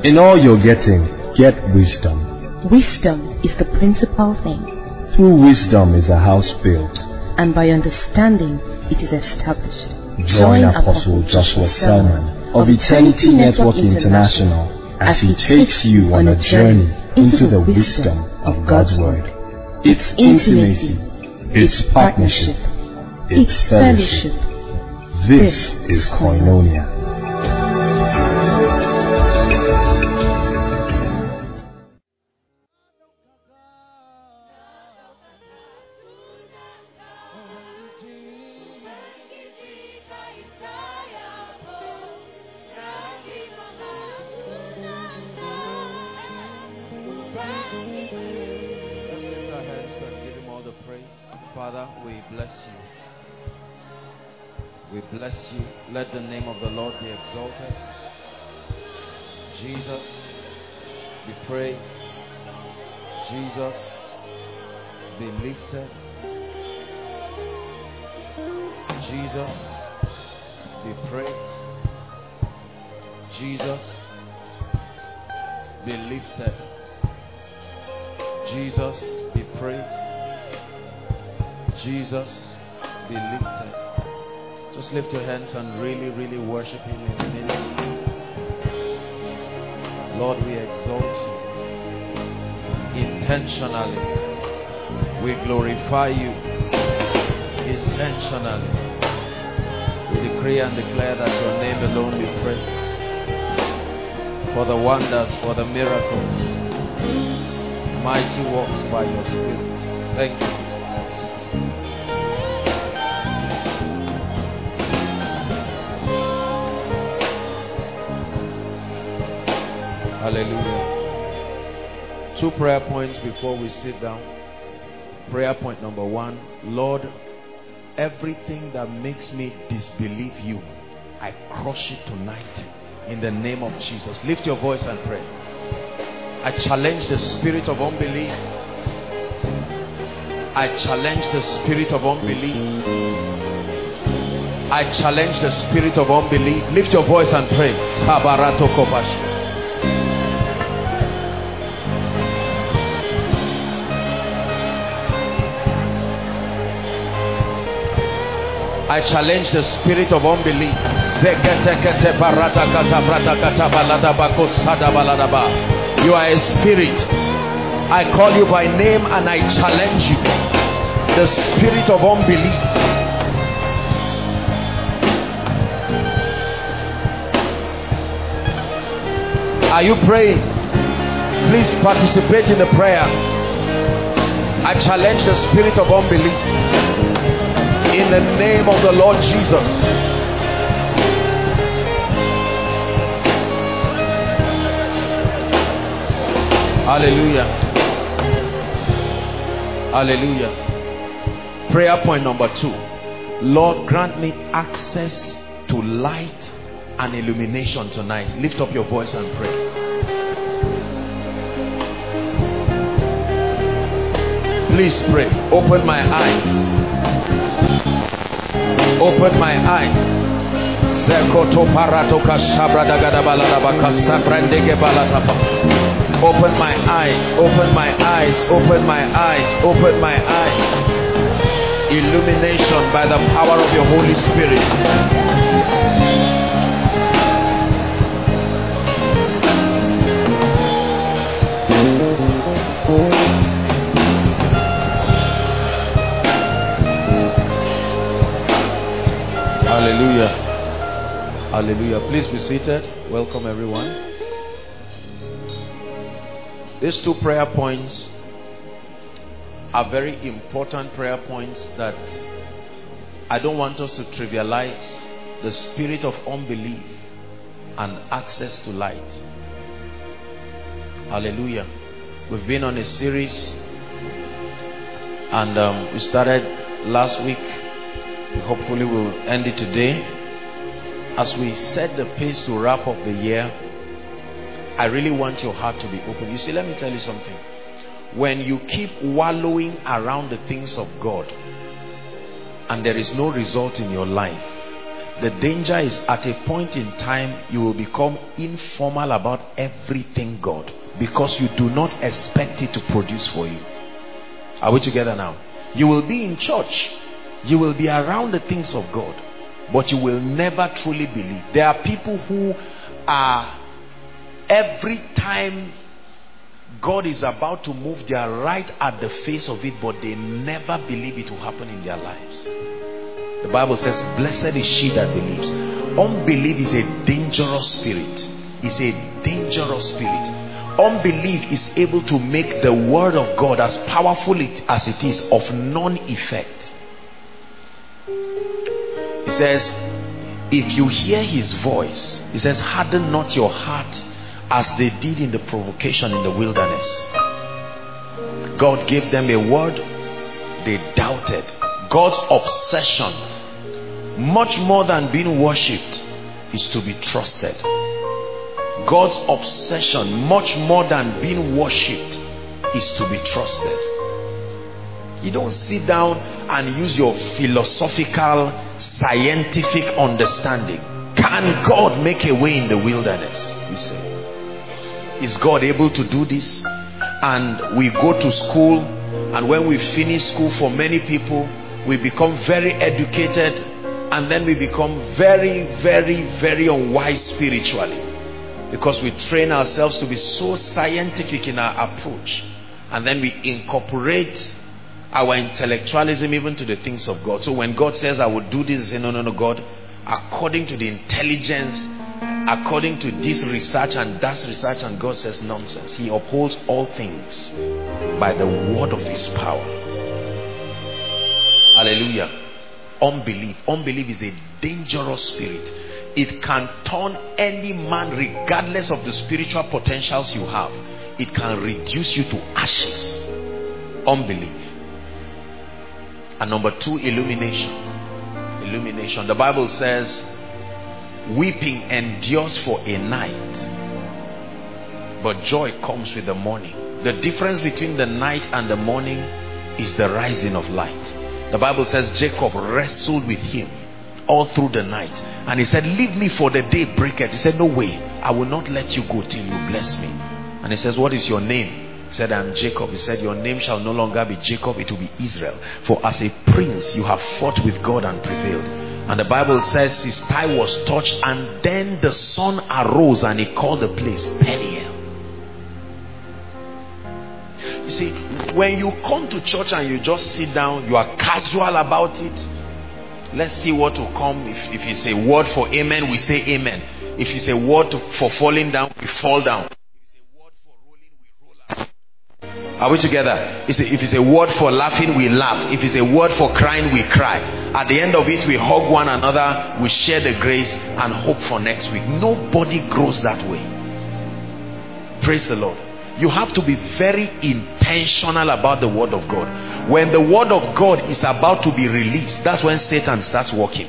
In all you're getting, get wisdom. Wisdom is the principal thing. Through wisdom is a house built, and by understanding it is established. Join Apostle Joshua Selman of Eternity Network International as he takes you on a journey into the wisdom of God's Word. It's intimacy, it's partnership, it's fellowship. This is Koinonia. Bless you. Let the name of the Lord be exalted. Jesus be praised. Jesus be lifted. Jesus be praised. Jesus be lifted. Jesus be praised. Jesus be lifted. Just lift your hands and really worship Him in a minute. Lord, we exalt you intentionally. We glorify you intentionally. We decree and declare that your name alone be praised for the wonders, for the miracles, mighty works by your Spirit. Thank you. Hallelujah. 2 prayer points before we sit down. Prayer point number 1. Lord, everything that makes me disbelieve you, I crush it tonight in the name of Jesus. Lift your voice and pray. I challenge the spirit of unbelief. I challenge the spirit of unbelief. I challenge the spirit of unbelief. Lift your voice and pray. Sabarato kopash. I challenge the spirit of unbelief. You are a spirit. I call you by name and I challenge you. The spirit of unbelief. Are you praying? Please participate in the prayer. I challenge the spirit of unbelief in the name of the Lord Jesus. Hallelujah. Hallelujah. Prayer point number 2. Lord, grant me access to light and illumination tonight. Lift up your voice and pray. Please pray. Open my eyes. Open my eyes. Open my eyes. Open my eyes. Open my eyes. Open my eyes. Illumination by the power of your Holy Spirit. Hallelujah. Hallelujah. Please be seated. Welcome everyone. These 2 prayer points are very important prayer points that I don't want us to trivialize. The spirit of unbelief and access to light. Hallelujah. We've been on a series and we started last week. Hopefully we'll end it today. As we set the pace to wrap up the year, I really want your heart to be open. You see, let me tell you something. When you keep wallowing around the things of God and there is no result in your life, The danger is at a point in time you will become informal about everything God, because you do not expect it to produce for you. Are we together now? You will be in church, you will be around the things of God, but you will never truly believe. There are people who are, every time God is about to move, they are right at the face of it, but they never believe it will happen in their lives. The Bible says, blessed is she that believes. Unbelief is a dangerous spirit. It's a dangerous spirit. Unbelief is able to make the word of God, as powerful as it is, of non-effect. It says, if you hear his voice, it says, harden not your heart as they did in the provocation in the wilderness. God gave them a word, they doubted. God's obsession, much more than being worshipped, is to be trusted. God's obsession, much more than being worshipped, is to be trusted. You don't sit down and use your philosophical, scientific understanding. Can God make a way in the wilderness? We say, is God able to do this? And we go to school, and when we finish school, for many people, we become very educated, and then we become very, very, very unwise spiritually, because we train ourselves to be so scientific in our approach, and then we incorporate our intellectualism even to the things of God. So when God says, I will do this, say, no, God, according to the intelligence, according to this research and that research, and God says nonsense. He upholds all things by the word of his power. Hallelujah. Unbelief is a dangerous spirit. It can turn any man, regardless of the spiritual potentials you have, it can reduce you to ashes. Unbelief. And number two, illumination. The Bible says, weeping endures for a night, but joy comes with the morning. The difference between the night and the morning is the rising of light. The Bible says Jacob wrestled with him all through the night, and he said, leave me, for the day breaketh. He said, no way, I will not let you go till you bless me. And he says, what is your name? He said, I am Jacob. He said, your name shall no longer be Jacob, it will be Israel, for as a prince you have fought with God and prevailed. And the Bible says his thigh was touched, and then the sun arose, and he called the place Peniel. You see, when you come to church and you just sit down, you are casual about it. Let's see what will come. If it's a word for amen, we say amen. If it's a word for falling down, we fall down. If it's a word for rolling, we roll out. Are we together? If it's a word for laughing, we laugh. If it's a word for crying, we cry. At the end of it, we hug one another, we share the grace, and hope for next week. Nobody grows that way. Praise the Lord. You have to be very intentional about the word of God. When the word of God is about to be released, that's when Satan starts working.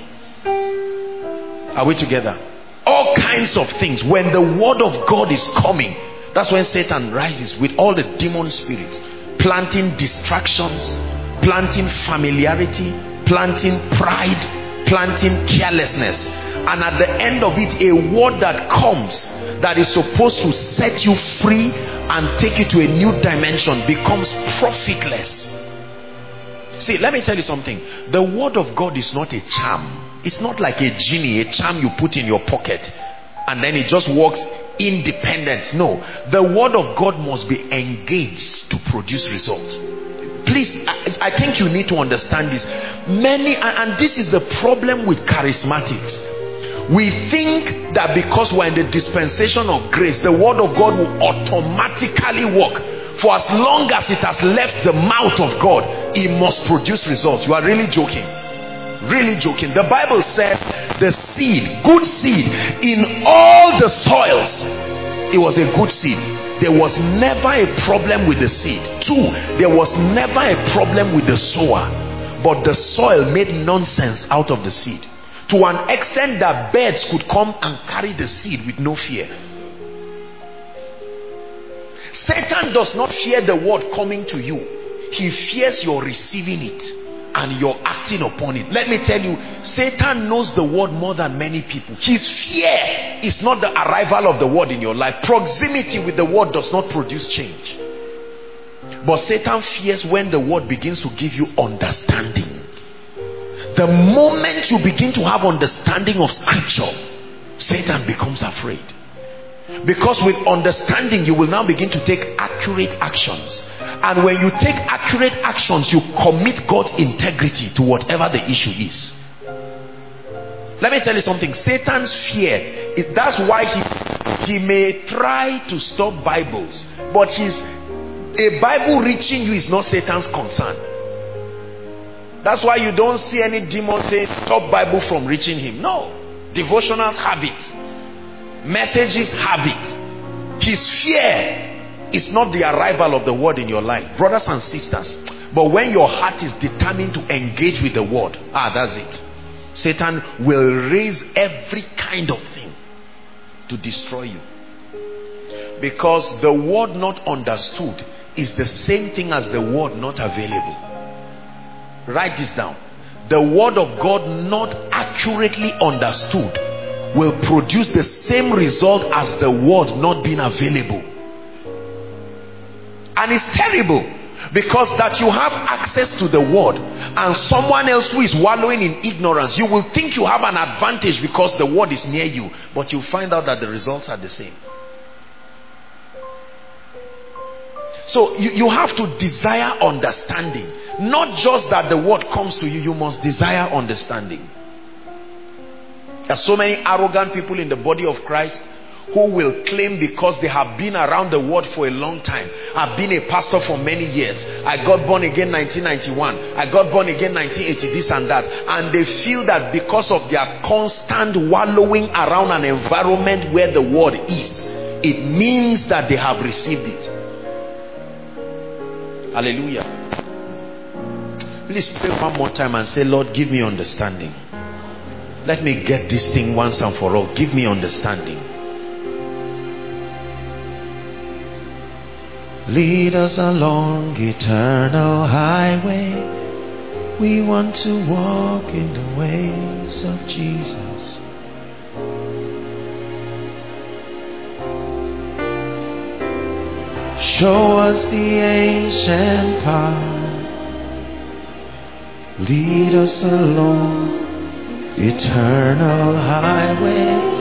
Are we together? All kinds of things. When the word of God is coming, that's when Satan rises with all the demon spirits, planting distractions, planting familiarity, planting pride, planting carelessness. And at the end of it, a word that comes that is supposed to set you free and take you to a new dimension becomes profitless. See, let me tell you something. The word of God is not a charm. It's not like a genie, a charm you put in your pocket and then it just works independent. No, the word of God must be engaged to produce results. Please, I think you need to understand this. And this is the problem with charismatics. We think that because we're in the dispensation of grace, the word of God will automatically work. For as long as it has left the mouth of God, it must produce results. You are really joking. Really joking. The Bible says the seed, good seed, in all the soils, it was a good seed. There was never a problem with the seed. Two, there was never a problem with the sower. But the soil made nonsense out of the seed, to an extent that birds could come and carry the seed with no fear. Satan does not fear the word coming to you. He fears your receiving it. and you're acting upon it. Let me tell you, Satan knows the word more than many people. His fear is not the arrival of the word in your life. Proximity with the word does not produce change. But Satan fears when the word begins to give you understanding. The moment you begin to have understanding of scripture, Satan becomes afraid. Because with understanding, you will now begin to take accurate actions. And when you take accurate actions, you commit God's integrity to whatever the issue is. Let me tell you something. Satan's fear, that's why he may try to stop Bibles. But a Bible reaching you is not Satan's concern. That's why you don't see any demon saying stop Bible from reaching him. No. Devotionals have it. Messages have it. His fear is not the arrival of the word in your life, brothers and sisters. But when your heart is determined to engage with the word, that's it. Satan will raise every kind of thing to destroy you. Because the word not understood is the same thing as the word not available. Write this down. The word of God not accurately understood will produce the same result as the word not being available. And it's terrible, because that you have access to the word and someone else who is wallowing in ignorance, you will think you have an advantage because the word is near you, but you find out that the results are the same. So you have to desire understanding. Not just that the word comes to you, you must desire understanding. There are so many arrogant people in the body of Christ who will claim because they have been around the word for a long time. I've been a pastor for many years. I got born again 1991. I got born again 1980, this and that. And they feel that because of their constant wallowing around an environment where the word is, it means that they have received it. Hallelujah. Please pray one more time and say, Lord, give me understanding. Let me get this thing once and for all. Give me understanding. Lead us along eternal highway. We want to walk in the ways of Jesus. Show us the ancient path. Lead us along eternal highway.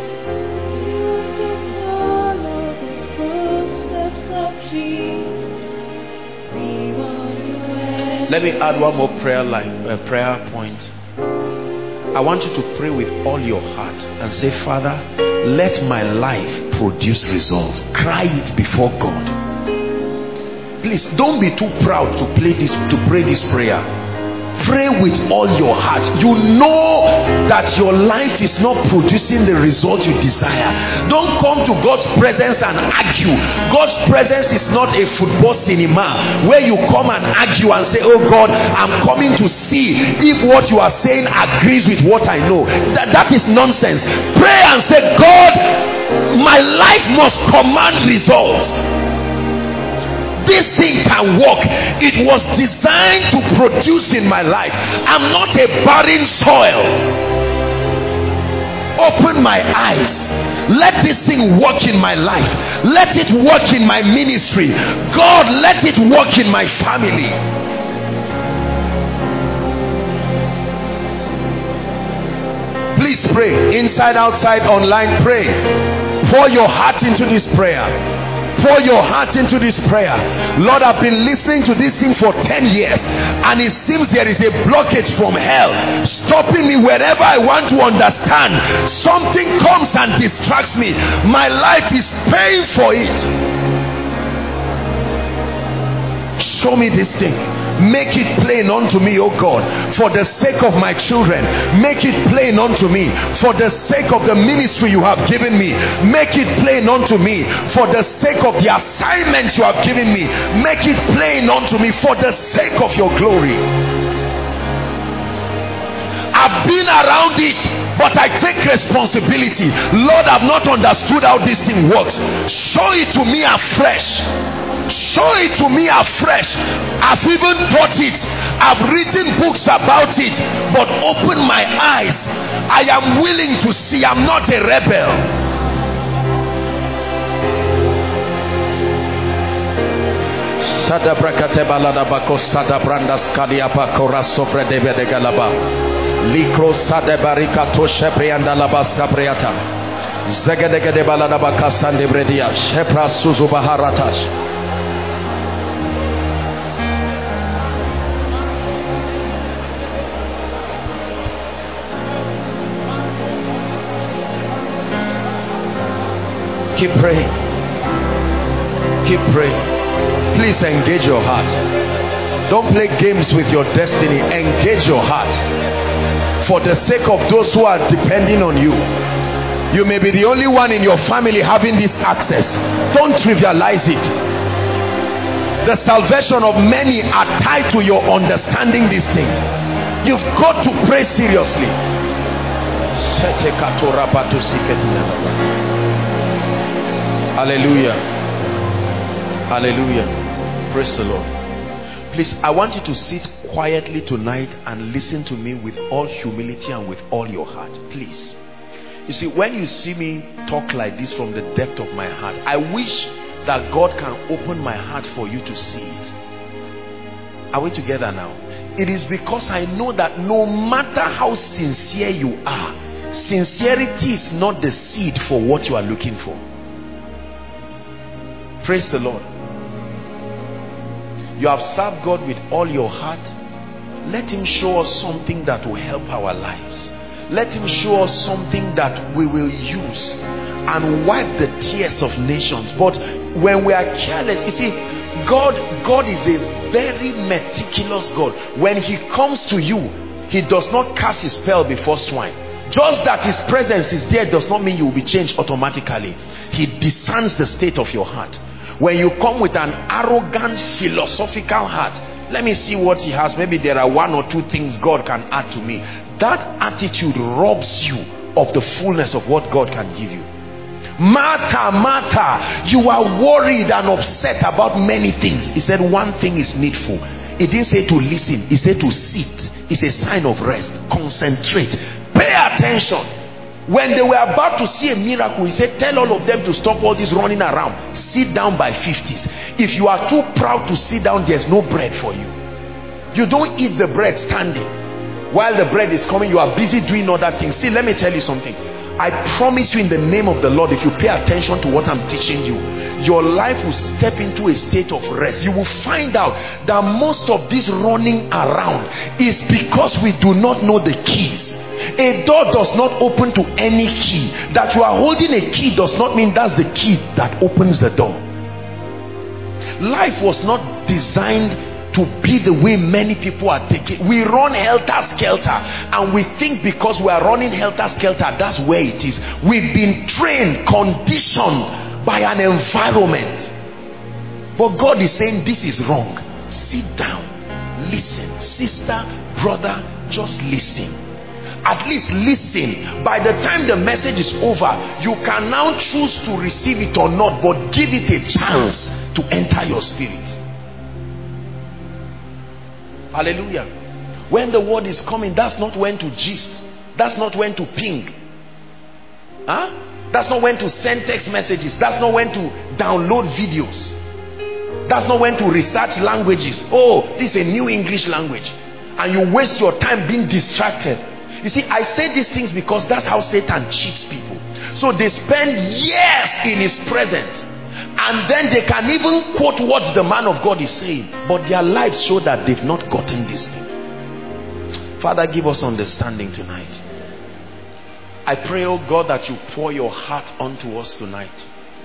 Let me add one more prayer point. I want you to pray with all your heart and say, Father, let my life produce results. Cry it before God. Please don't be too proud to pray this prayer. Pray with all your heart. You know that your life is not producing the result you desire. Don't come to God's presence and argue. God's presence is not a football cinema where you come and argue and say, oh God, I'm coming to see if what you are saying agrees with what I know. That is nonsense. Pray and say, God, my life must command results. This thing can work. It was designed to produce in my life. I'm not a barren soil. Open my eyes. Let this thing work in my life. Let it work in my ministry. God, let it work in my family. Please pray. Inside, outside, online, pray. Pour your heart into this prayer. Pour your heart into this prayer. Lord, I've been listening to this thing for 10 years and it seems there is a blockage from hell stopping me wherever I want to understand. Something comes and distracts me. My life is paying for it. Show me this thing. Make it plain unto me, oh God, for the sake of my children. Make it plain unto me for the sake of the ministry you have given me. Make it plain unto me for the sake of the assignment you have given me. Make it plain unto me for the sake of your glory. I've been around it, but I take responsibility. Lord, I've not understood how this thing works. Show it to me afresh. Show it to me afresh. I've even taught it I've written books about it, but open my eyes. I am willing to see. I'm not a rebel. Sada brakate balada bako sada branda skadia pakora sopre debe de galaba likro sada barika to sheprianda laba sapriata zegedege de balada baka sande bredia shepra suzu baharatash. Keep praying. Keep praying. Please engage your heart. Don't play games with your destiny. Engage your heart. For the sake of those who are depending on you. You may be the only one in your family having this access. Don't trivialize it. The salvation of many are tied to your understanding this thing. You've got to pray seriously. Hallelujah. Hallelujah. Praise the Lord. Please, I want you to sit quietly tonight and listen to me with all humility and with all your heart. Please. You see, when you see me talk like this from the depth of my heart, I wish that God can open my heart for you to see it. Are we together now? It is because I know that no matter how sincere you are, sincerity is not the seed for what you are looking for. Praise the Lord. You have served God with all your heart. Let him show us something that will help our lives. Let him show us something that we will use and wipe the tears of nations. But when we are careless, you see, God is a very meticulous God. When he comes to you, he does not cast his spell before swine. Just that his presence is there does not mean you will be changed automatically. He discerns the state of your heart. When you come with an arrogant philosophical heart, let me see what he has. Maybe there are one or two things God can add to me. That attitude robs you of the fullness of what God can give you. Martha, you are worried and upset about many things. He said one thing is needful. He didn't say to listen. He said to sit. It's a sign of rest. Concentrate. Pay attention. When they were about to see a miracle, he said, tell all of them to stop all this running around. Sit down by 50s. If you are too proud to sit down, there's no bread for you. You don't eat the bread standing. While the bread is coming, you are busy doing other things. See, let me tell you something. I promise you in the name of the Lord, if you pay attention to what I'm teaching you, your life will step into a state of rest. You will find out that most of this running around is because we do not know the keys. A door does not open to any key. That you are holding a key does not mean that's the key that opens the door. Life was not designed to be the way many people are taking. We run helter-skelter and we think because we are running helter-skelter, that's where it is. We've been trained, conditioned by an environment. But God is saying this is wrong. Sit down, listen. Sister, brother, just listen. At least listen. By the time the message is over, you can now choose to receive it or not, but give it a chance to enter your spirit. Hallelujah. When the word is coming, that's not when to gist. That's not when to ping. That's not when to send text messages. That's not when to download videos. That's not when to research languages. Oh, this is a new English language. And you waste your time being distracted. You see, I say these things because that's how Satan cheats people. So they spend years in his presence, and then they can even quote what the man of God is saying, but their lives show that they've not gotten this thing. Father, give us understanding tonight. I pray, oh God, that you pour your heart onto us tonight.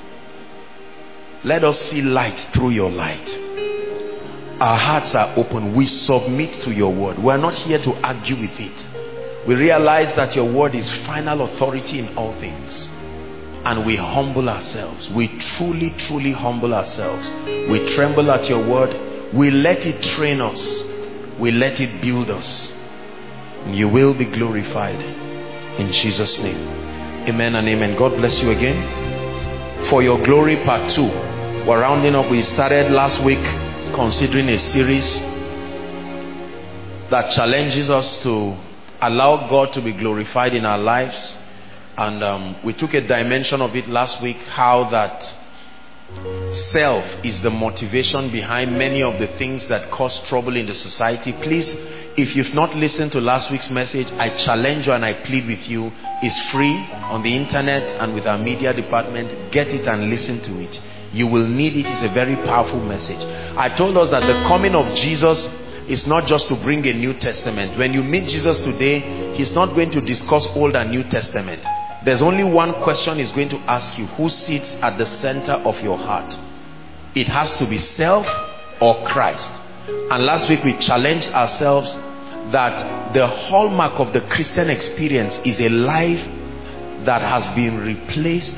Let us see light through your light. Our hearts are open. We submit to your word. We are not here to argue with it. We realize that your word is final authority in all things. And we humble ourselves. We truly, truly humble ourselves. We tremble at your word. We let it train us. We let it build us. And you will be glorified. In Jesus' name. Amen and amen. God bless you again. For your glory, part 2. We're rounding up. We started last week considering a series that challenges us to allow God to be glorified in our lives. And we took a dimension of it last week, how that self is the motivation behind many of the things that cause trouble in the society. Please, if you've not listened to last week's message, I challenge you and I plead with you. It's free on the internet and with our media department. Get it and listen to it. You will need it. It's a very powerful message. I told us that the coming of Jesus is not just to bring a New Testament. When you meet Jesus today, he's not going to discuss Old and New Testament. There's only one question he's going to ask you: who sits at the center of your heart? It has to be self or Christ. And last week we challenged ourselves that the hallmark of the Christian experience is a life that has been replaced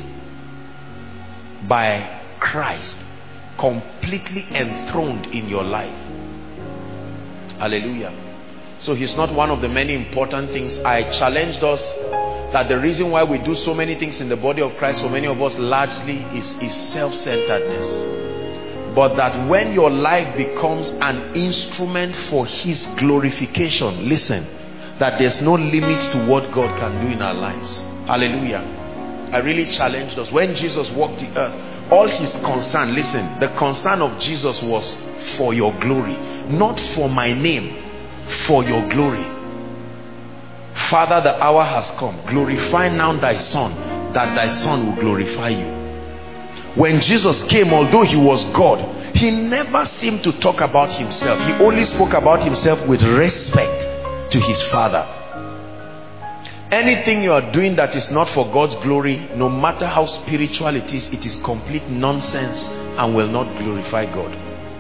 by Christ, completely enthroned in your life. Hallelujah. So he's not one of the many important things. I challenged us that the reason why we do so many things in the body of Christ, for many of us largely, is self-centeredness. But that when your life becomes an instrument for his glorification, listen, that there's no limits to what God can do in our lives. Hallelujah. I really challenged us. When Jesus walked the earth, all his concern, listen, the concern of Jesus was for your glory, not for my name, for your glory. Father, the hour has come. Glorify now thy Son, that thy Son will glorify you. When Jesus came, although he was God, he never seemed to talk about himself. He only spoke about himself with respect to his Father. Anything you are doing that is not for God's glory, no matter how spiritual it is complete nonsense and will not glorify God.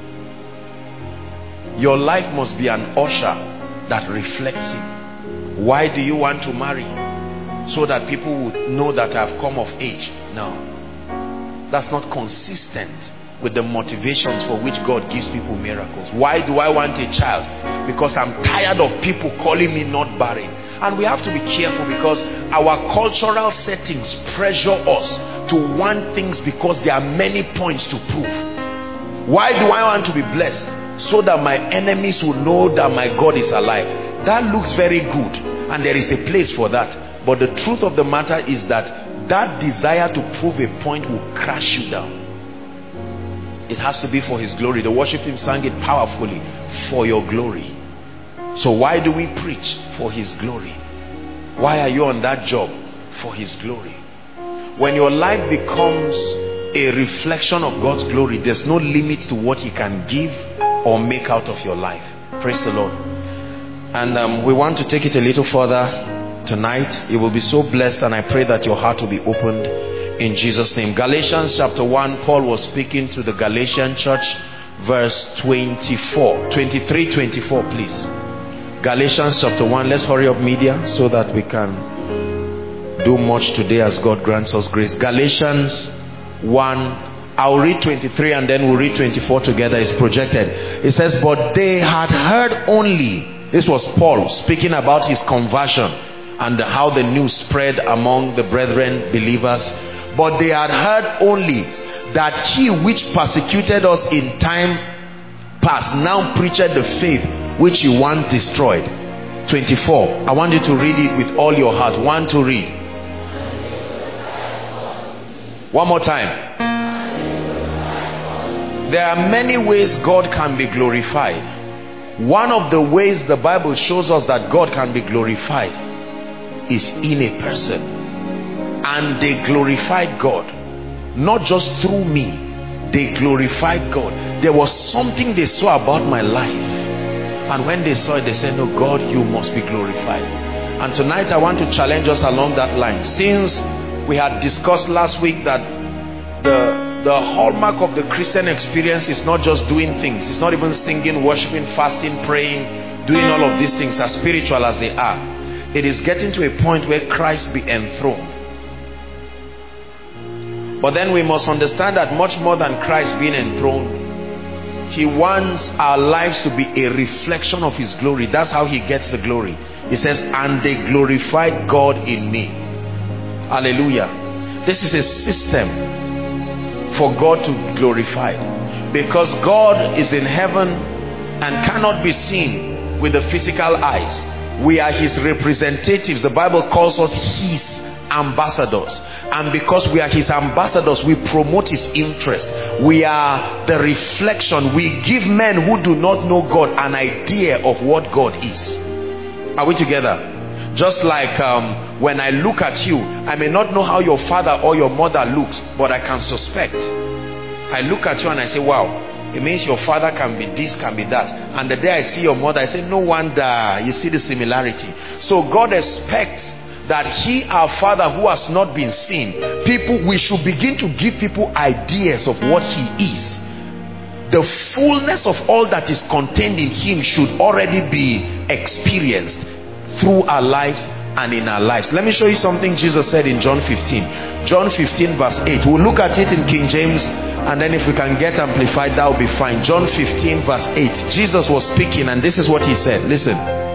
Your life must be an usher that reflects him. Why do you want to marry? So that people would know that I've come of age. No, that's not consistent with the motivations for which God gives people miracles. Why do I want a child? Because I'm tired of people calling me not barren. And we have to be careful, because our cultural settings pressure us to want things because there are many points to prove. Why do I want to be blessed? So that my enemies will know that my God is alive. That looks very good, and there is a place for that. But the truth of the matter is that that desire to prove a point will crash you down. It has to be for his glory. The worship team sang it powerfully. For your glory. So why do we preach? For his glory. Why are you on that job? For his glory. When your life becomes a reflection of God's glory, there's no limit to what he can give or make out of your life. Praise the Lord. And we want to take it a little further tonight. You will be so blessed, and I pray that your heart will be opened in Jesus' name. Galatians chapter 1, Paul was speaking to the Galatian church, verse 24, 23, 24, please. Galatians chapter 1. Let's hurry up, media, so that we can do much today as God grants us grace. Galatians 1, I'll read 23 and then we'll read 24 together. It's projected. It says, but they had heard only. This was Paul speaking about his conversion and how the news spread among the brethren, believers. But they had heard only that he which persecuted us in time past now preached the faith which he once destroyed. 24. I want you to read it with all your heart. 1 to read. One more time. There are many ways God can be glorified. One of the ways the Bible shows us that God can be glorified is in a person. And they glorified God, not just through me. They glorified God. There was something they saw about my life, and when they saw it, they said, no, God, you must be glorified. And tonight I want to challenge us along that line. Since we had discussed last week that the hallmark of the Christian experience is not just doing things. It's not even singing, worshiping, fasting, praying, doing all of these things, as spiritual as they are. It is getting to a point where Christ be enthroned. But then we must understand that much more than Christ being enthroned, he wants our lives to be a reflection of his glory. That's how he gets the glory. He says, and they glorified God in me. Hallelujah. This is a system for God to be glorified, because God is in heaven and cannot be seen with the physical eyes. We are his representatives. The Bible calls us his ambassadors, and because we are his ambassadors, we promote his interest. We are the reflection. We give men who do not know God an idea of what God is. Are we together? Just like when I look at you, I may not know how your father or your mother looks, but I can suspect. I look at you and I say, wow, it means your father can be this, can be that. And the day I see your mother, I say, no wonder. You see the similarity. So God expects that he, our Father who has not been seen, we should begin to give people ideas of what he is. The fullness of all that is contained in him should already be experienced through our lives and in our lives. Let me show you something Jesus said in John 15. John 15 verse 8. We'll look at it in King James, and then if we can get amplified, that will be fine. John 15 verse 8. Jesus was speaking, and this is what he said. Listen.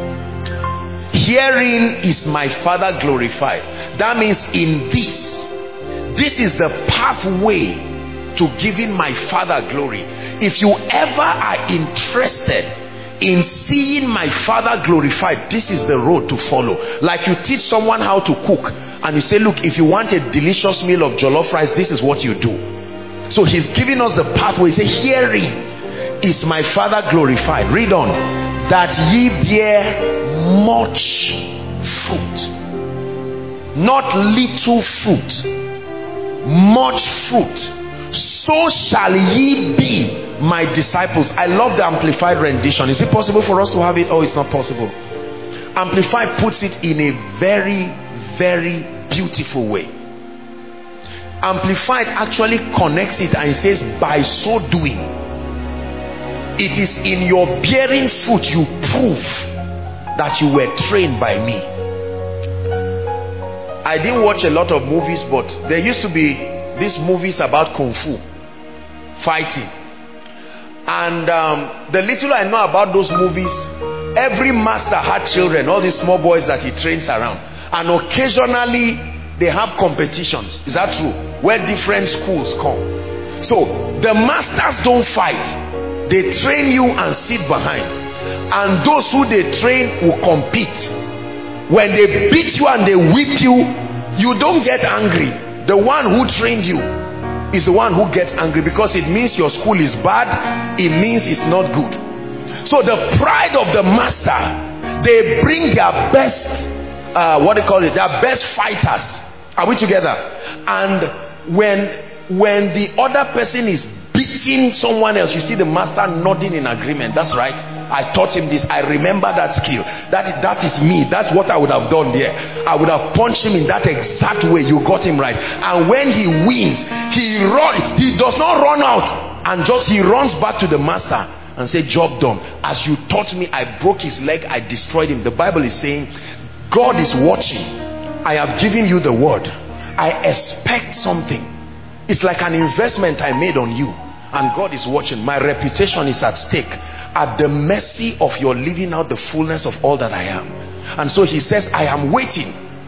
Herein is my Father glorified. That means in this is the pathway to giving my Father glory. If you ever are interested in seeing my Father glorified, this is the road to follow. Like you teach someone how to cook, and you say, look, if you want a delicious meal of jollof rice, this is what you do. So he's giving us the pathway. He says, herein is my Father glorified. Read on. That ye bear much fruit, not little fruit, much fruit. So shall ye be my disciples. I love the Amplified rendition. Is it possible for us to have it? Oh, it's not possible. Amplified puts it in a very, very beautiful way. Amplified actually connects it and says, by so doing, it is in your bearing fruit you prove that you were trained by me. I didn't watch a lot of movies, but there used to be these movies about kung fu fighting, and the little I know about those movies, every master had children, all these small boys that he trains around, and occasionally they have competitions. Is that true? Where different schools come. So the masters don't fight. They train you and sit behind, and those who they train will compete. When they beat you and they whip you, you don't get angry. The one who trained you is the one who gets angry, because it means your school is bad. It means it's not good. So the pride of the master, they bring their best their best fighters. Are we together? And when the other person is beating someone else, you see the master nodding in agreement. That's right, I taught him this. I remember that skill. That is me. That's what I would have done there. I would have punched him in that exact way. You got him right. And when he wins, he does not run out and he runs back to the master and say, job done. As you taught me, I broke his leg, I destroyed him. The Bible is saying God is watching. I have given you the word. I expect something. It's like an investment I made on you, and God is watching. My reputation is at stake, at the mercy of your living out the fullness of all that I am. And so he says, I am waiting.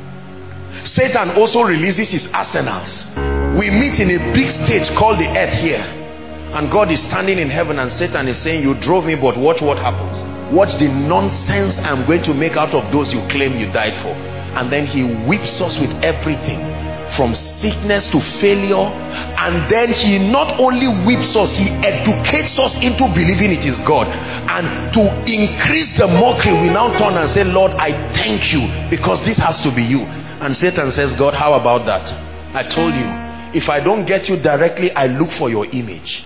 Satan also releases his arsenals. We meet in a big stage called the earth here, and God is standing in heaven, and Satan is saying, you drove me, but watch what happens. Watch the nonsense I'm going to make out of those you claim you died for. And then he whips us with everything, from sickness to failure. And then he not only whips us, he educates us into believing it is God. And to increase the mockery, we now turn and say, Lord, I thank you, because this has to be you. And Satan says, God, how about that? I told you, if I don't get you directly, I look for your image.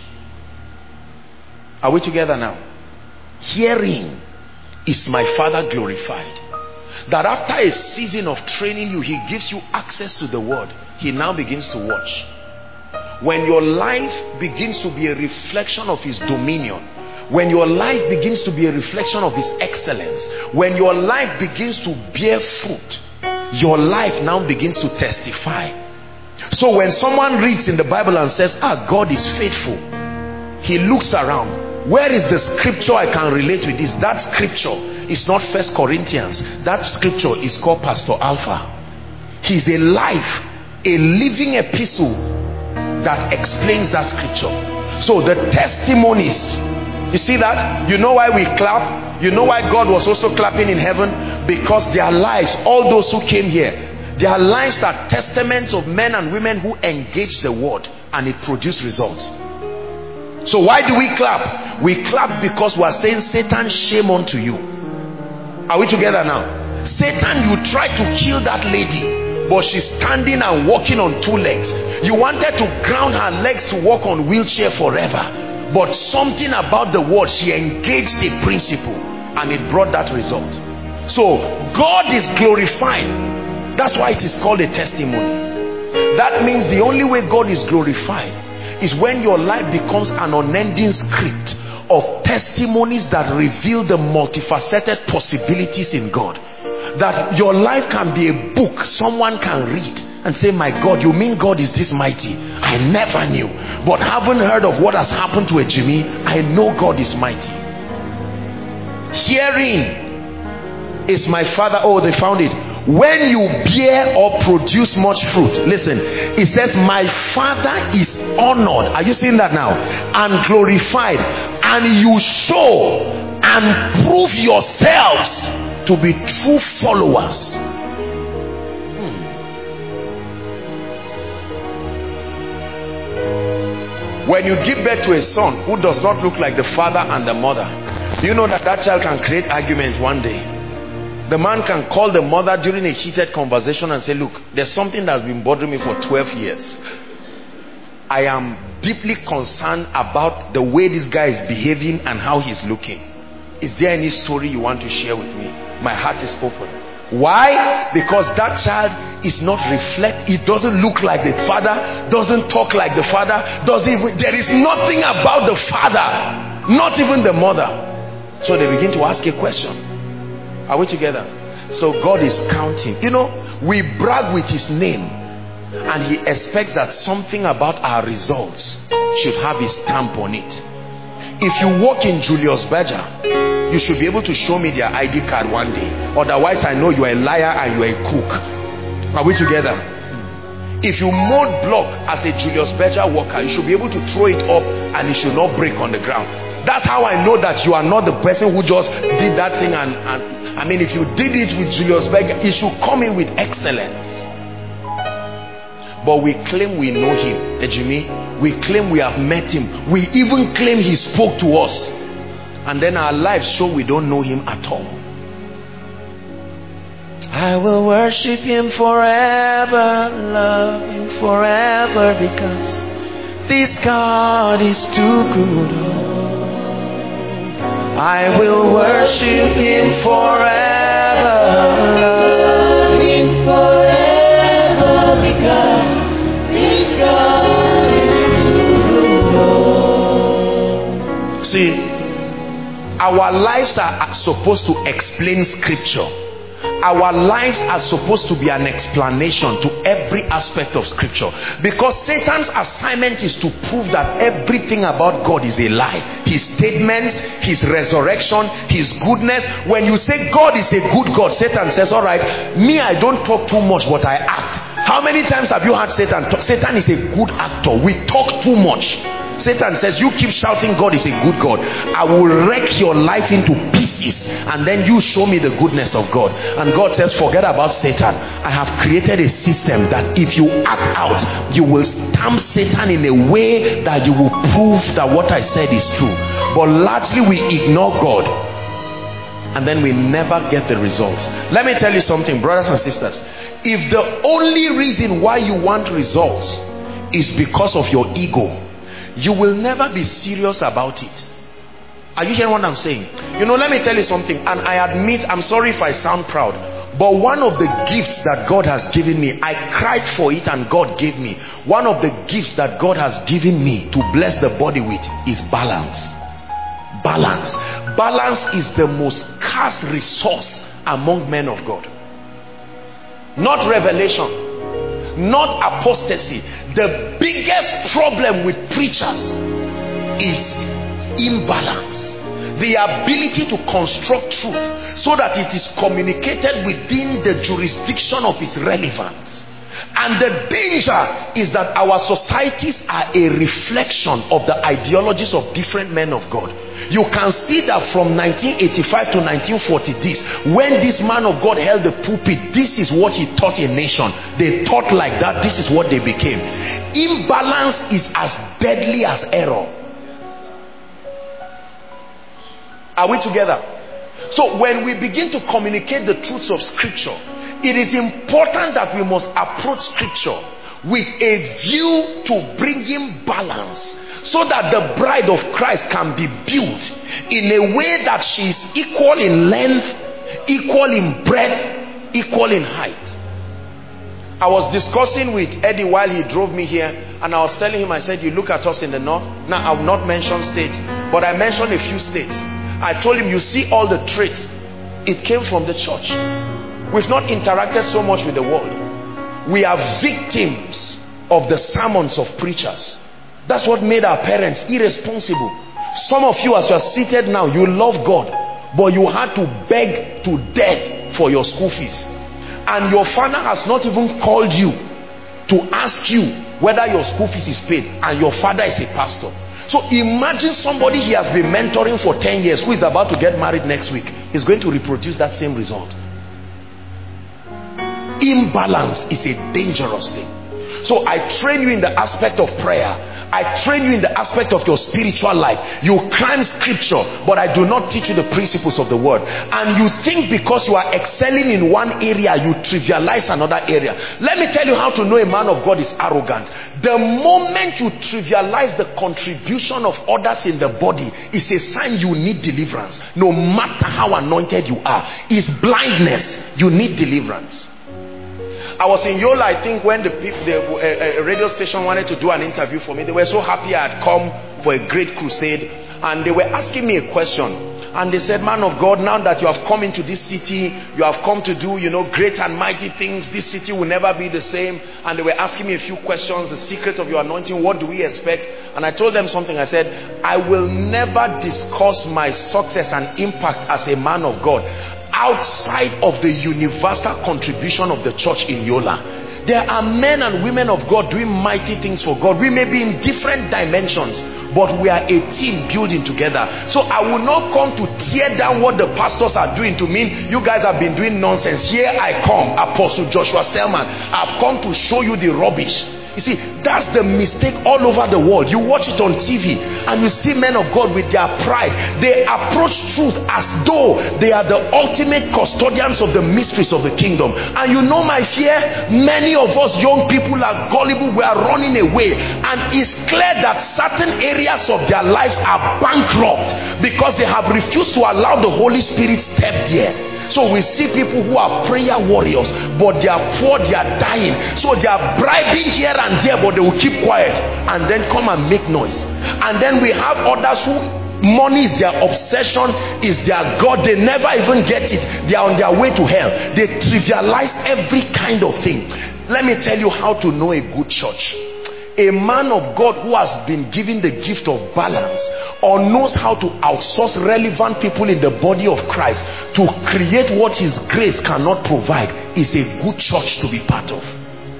Are we together now? Herein is my Father glorified, that after a season of training you, he gives you access to the word. He now begins to watch. When your life begins to be a reflection of his dominion, when your life begins to be a reflection of his excellence, when your life begins to bear fruit, your life now begins to testify. So when someone reads in the Bible and says, God is faithful, he looks around. Where is the scripture I can relate with this? That scripture is not 1 Corinthians. That scripture is called Pastor Alpha. He's a life, a living epistle that explains that scripture. So the testimonies You see that? You know why we clap? You know why God was also clapping in heaven? Because their lives, all those who came here, their lives are testaments of men and women who engaged the word and it produced results. So why do we clap? We clap because we are saying, Satan, shame unto you. Are we together now? Satan, you tried to kill that lady, but she's standing and walking on 2 legs. You wanted to ground her legs to walk on wheelchair forever, but something about the word, she engaged a principle and it brought that result. So God is glorified. That's why it is called a testimony. That means the only way God is glorified is when your life becomes an unending script of testimonies that reveal the multifaceted possibilities in God. That your life can be a book someone can read and say, my God, you mean God is this mighty? I never knew. But having heard of what has happened to a Jimmy, I know God is mighty. Hearing is my father. Oh, they found it. When you bear or produce much fruit, listen, it says, my Father is honored. Are you seeing that now? And glorified. And you show and prove yourselves to be true followers. When you give birth to a son who does not look like the father and the mother, you know that that child can create argument one day. The man can call the mother during a heated conversation and say, look, there's something that's been bothering me for 12 years. I am deeply concerned about the way this guy is behaving and how he's looking. Is there any story you want to share with me? My heart is open. Why? Because that child is not it doesn't look like the father, doesn't talk like the father, there is nothing about the father, not even the mother. So they begin to ask a question. Are we together? So God is counting. You know, we brag with his name and he expects that something about our results should have his stamp on it. If you walk in Julius Berger, you should be able to show me their ID card one day. Otherwise, I know you are a liar and you are a crook. Are we together? If you mold block as a Julius Berger worker, you should be able to throw it up and it should not break on the ground. That's how I know that you are not the person who just did that thing. And I mean, if you did it with Julius Berger, it should come in with excellence. But we claim we know him, Jimmy. We claim we have met him. We even claim he spoke to us. And then our lives show we don't know him at all. I will worship him forever, love him forever, because this God is too good. I will worship him forever, love him forever, because this God is too good. See, our lives are supposed to explain scripture. Our lives are supposed to be an explanation to every aspect of scripture, because Satan's assignment is to prove that everything about God is a lie. His statements, his resurrection, his goodness. When you say God is a good God, Satan says, all right, me, I don't talk too much, but I act. How many times have you heard Satan talk? Satan is a good actor. We talk too much. Satan says, you keep shouting God is a good God, I will wreck your life into pieces, and then you show me the goodness of God. And God says, forget about Satan. I have created a system that if you act out, you will stamp Satan in a way that you will prove that what I said is true. But largely we ignore God, and then we never get the results. Let me tell you something, brothers and sisters. If the only reason why you want results is because of your ego, you will never be serious about it. Are you hearing what I'm saying? You know, let me tell you something, and I admit, I'm sorry if I sound proud, but one of the gifts that God has given me, I cried for it and God gave me. One of the gifts that God has given me to bless the body with is balance. Balance. Balance is the most scarce resource among men of God. Not revelation, not apostasy. The biggest problem with preachers is imbalance. The ability to construct truth so that it is communicated within the jurisdiction of its relevance. And the danger is that our societies are a reflection of the ideologies of different men of God. You can see that from 1985 to 1940, when this man of God held the pulpit, this is what he taught a nation. They taught like that, this is what they became. Imbalance is as deadly as error. Are we together? So when we begin to communicate the truths of scripture, it is important that we must approach scripture with a view to bringing balance, so that the bride of Christ can be built in a way that she is equal in length, equal in breadth, equal in height. I was discussing with Eddie while he drove me here, and I was telling him, I said, you look at us in the north. Now I will not mention states, but I mentioned a few states. I told him, you see all the traits, it came from the church. We've not interacted so much with the world. We are victims of the sermons of preachers. That's what made our parents irresponsible. Some of you, as you are seated now, you love God, but you had to beg to death for your school fees. And your father has not even called you to ask you whether your school fees is paid, and your father is a pastor. So imagine somebody he has been mentoring for 10 years who is about to get married next week. He's going to reproduce that same result. Imbalance is a dangerous thing. So I train you in the aspect of prayer. I train you in the aspect of your spiritual life. You climb scripture, but I do not teach you the principles of the word. And you think because you are excelling in one area, you trivialize another area. Let me tell you how to know a man of God is arrogant. The moment you trivialize the contribution of others in the body, is a sign you need deliverance. No matter how anointed you are, it's blindness. You need deliverance. I was in Yola, I think, when the radio station wanted to do an interview for me. They were so happy I had come for a great crusade, and they were asking me a question. And they said, man of God, now that you have come into this city, you have come to do, great and mighty things. This city will never be the same. And they were asking me a few questions. The secret of your anointing, what do we expect? And I told them something. I said, I will never discuss my success and impact as a man of God outside of the universal contribution of the church in Yola. There are men and women of God doing mighty things for God. We may be in different dimensions, but we are a team building together. So I will not come to tear down what the pastors are doing to mean you guys have been doing nonsense. Here I come, Apostle Joshua Selman. I've come to show you the rubbish. You see, that's the mistake all over the world. You watch it on TV and you see men of God with their pride. They approach truth as though they are the ultimate custodians of the mysteries of the kingdom. And you know my fear? Many of us young people are gullible. We are running away. And it's clear that certain areas of their lives are bankrupt because they have refused to allow the Holy Spirit step there. So we see people who are prayer warriors, but they are poor, they are dying. So they are bribing here and there, but they will keep quiet and then come and make noise. And then we have others who money is their obsession, is their God. They never even get it. They are on their way to hell. They trivialize every kind of thing. Let me tell you how to know a good church. A man of God who has been given the gift of balance, or knows how to outsource relevant people in the body of Christ to create what his grace cannot provide, is a good church to be part of.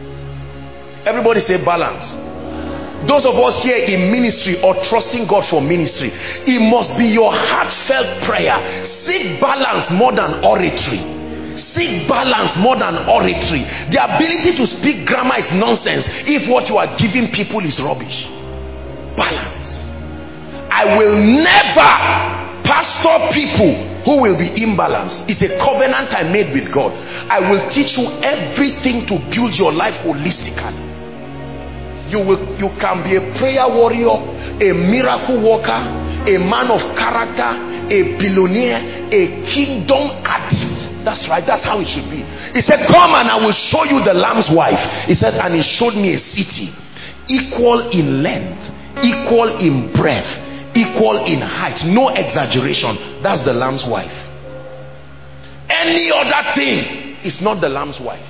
Everybody say balance. Those of us here in ministry or trusting God for ministry, it must be your heartfelt prayer. Seek balance more than oratory. Seek balance more than oratory. The ability to speak grammar is nonsense if what you are giving people is rubbish. Balance. I will never pastor people who will be imbalanced. It's a covenant I made with God. I will teach you everything to build your life holistically. You can be a prayer warrior, a miracle worker, a man of character, a billionaire, a kingdom addict. That's right, that's how it should be. He said, come and I will show you the Lamb's wife. He said, and he showed me a city equal in length, equal in breadth, equal in height. No exaggeration. That's the Lamb's wife. Any other thing is not the Lamb's wife.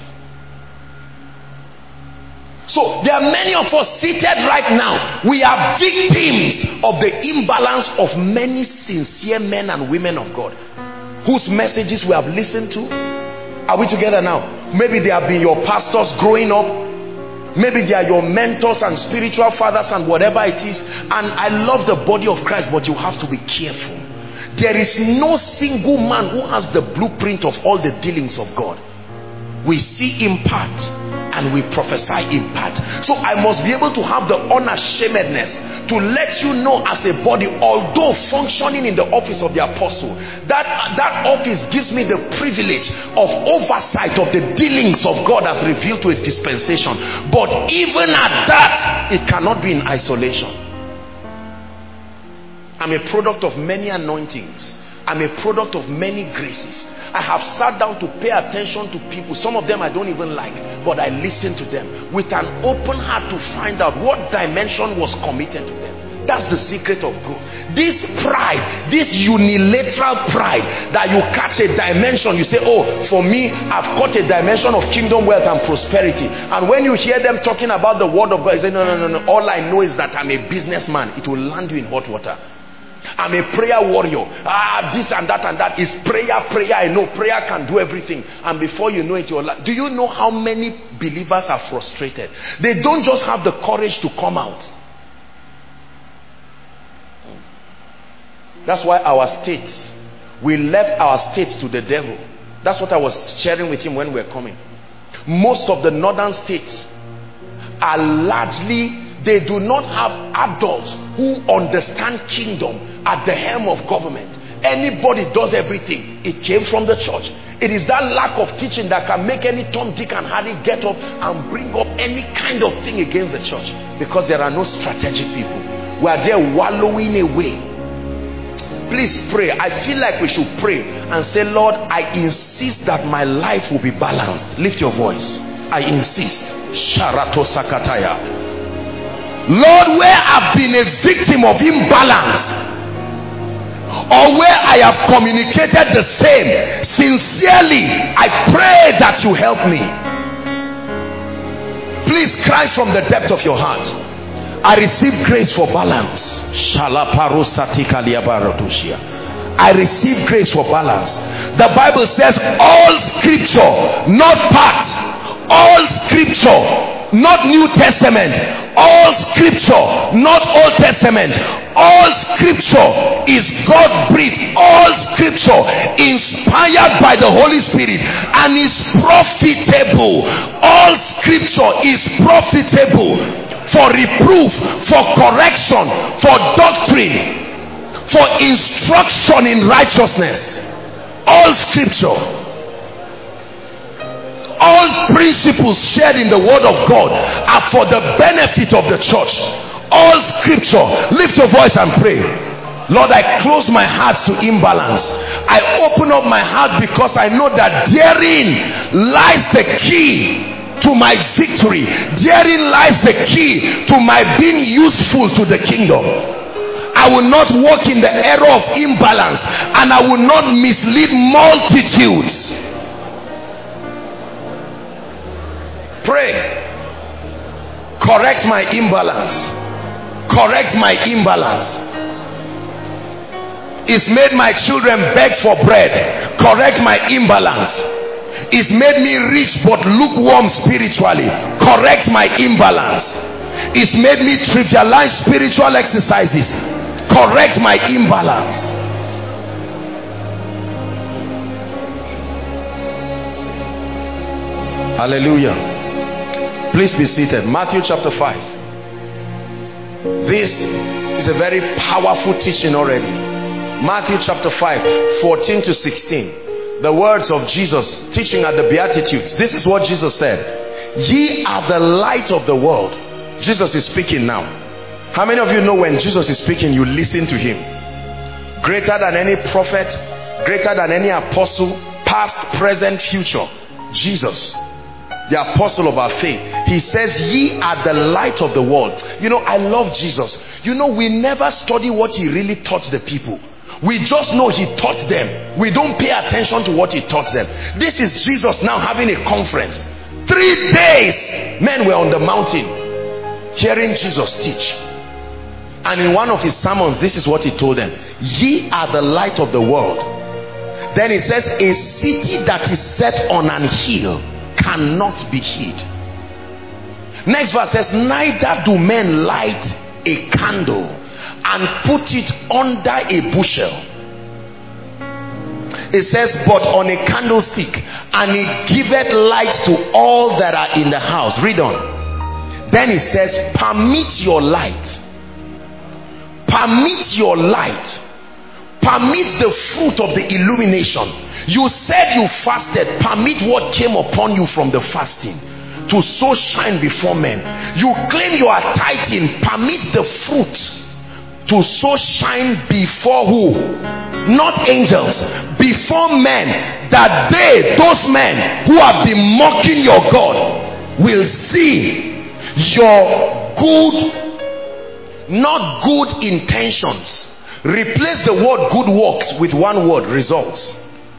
So there are many of us seated right now. We are victims of the imbalance of many sincere men and women of God, whose messages we have listened to Are we together now? Maybe they have been your pastors growing up. Maybe they are your mentors and spiritual fathers and whatever it is. And I love the body of Christ, but you have to be careful. There is no single man who has the blueprint of all the dealings of God. We see in part and we prophesy in part. So I must be able to have the unashamedness to let you know as a body, although functioning in the office of the apostle, that office gives me the privilege of oversight of the dealings of God as revealed to a dispensation. But even at that, it cannot be in isolation. I'm a product of many anointings. I'm a product of many graces. I have sat down to pay attention to people. Some of them I don't even like, but I listen to them with an open heart to find out what dimension was committed to them. That's the secret of growth. This pride, this unilateral pride that you catch a dimension, you say, oh, for me, I've caught a dimension of kingdom wealth and prosperity. And when you hear them talking about the word of God, you say, no. All I know is that I'm a businessman. It will land you in hot water. I'm a prayer warrior. This and that is prayer. I know prayer can do everything. And before you know it, you're like, do you know how many believers are frustrated? They don't just have the courage to come out. That's why our states, we left our states to the devil. That's what I was sharing with him when we were coming. Most of the northern states are largely, they do not have adults who understand kingdom at the helm of government. Anybody does everything. It came from the church. It is that lack of teaching that can make any Tom, Dick and Harry get up and bring up any kind of thing against the church, because there are no strategic people. We are there wallowing away. Please pray. I feel like we should pray and say, Lord, I insist that my life will be balanced. Lift your voice. I insist. Sharato Sakataya. Lord, where I've been a victim of imbalance, or where I have communicated the same, sincerely, I pray that you help me. Please cry from the depth of your heart. I receive grace for balance. I receive grace for balance. The Bible says all scripture, not part, all scripture, not New Testament, all scripture, not Old Testament, all scripture is God-breathed, all scripture inspired by the Holy Spirit and is profitable. All scripture is profitable for reproof, for correction, for doctrine, for instruction in righteousness. All scripture, all principles shared in the word of God are for the benefit of the church. All scripture. Lift your voice and pray. Lord, I close my heart to imbalance. I open up my heart because I know that therein lies the key to my victory. Therein lies the key to my being useful to the kingdom. I will not walk in the error of imbalance, and I will not mislead multitudes. Pray. Correct my imbalance. Correct my imbalance. It's made my children beg for bread. Correct my imbalance. It's made me rich but lukewarm spiritually. Correct my imbalance. It's made me trivialize spiritual exercises. Correct my imbalance. Hallelujah. Please be seated. Matthew chapter 5. This is a very powerful teaching already. Matthew chapter 5, 14 to 16. The words of Jesus teaching at the Beatitudes. This is what Jesus said. Ye are the light of the world. Jesus is speaking now. How many of you know when Jesus is speaking, you listen to him? Greater than any prophet, greater than any apostle, past, present, future. Jesus, the apostle of our faith. He says, ye are the light of the world. You know, I love Jesus. You know, we never study what he really taught the people. We just know he taught them. We don't pay attention to what he taught them. This is Jesus now having a conference. 3 days men were on the mountain hearing Jesus teach. And in one of his sermons, this is what he told them. Ye are the light of the world. Then it says, a city that is set on an hill cannot be hid. Next verse says, neither do men light a candle and put it under a bushel. It says, but on a candlestick, and it giveth light to all that are in the house. Read on. Then it says, permit your light. Permit your light. Permit the fruit of the illumination. You said you fasted. Permit what came upon you from the fasting to so shine before men. You claim you are tithing. Permit the fruit to so shine before who? Not angels, before men, that they, those men who have been mocking your God, will see your good, not good intentions. Replace the word good works with one word, results.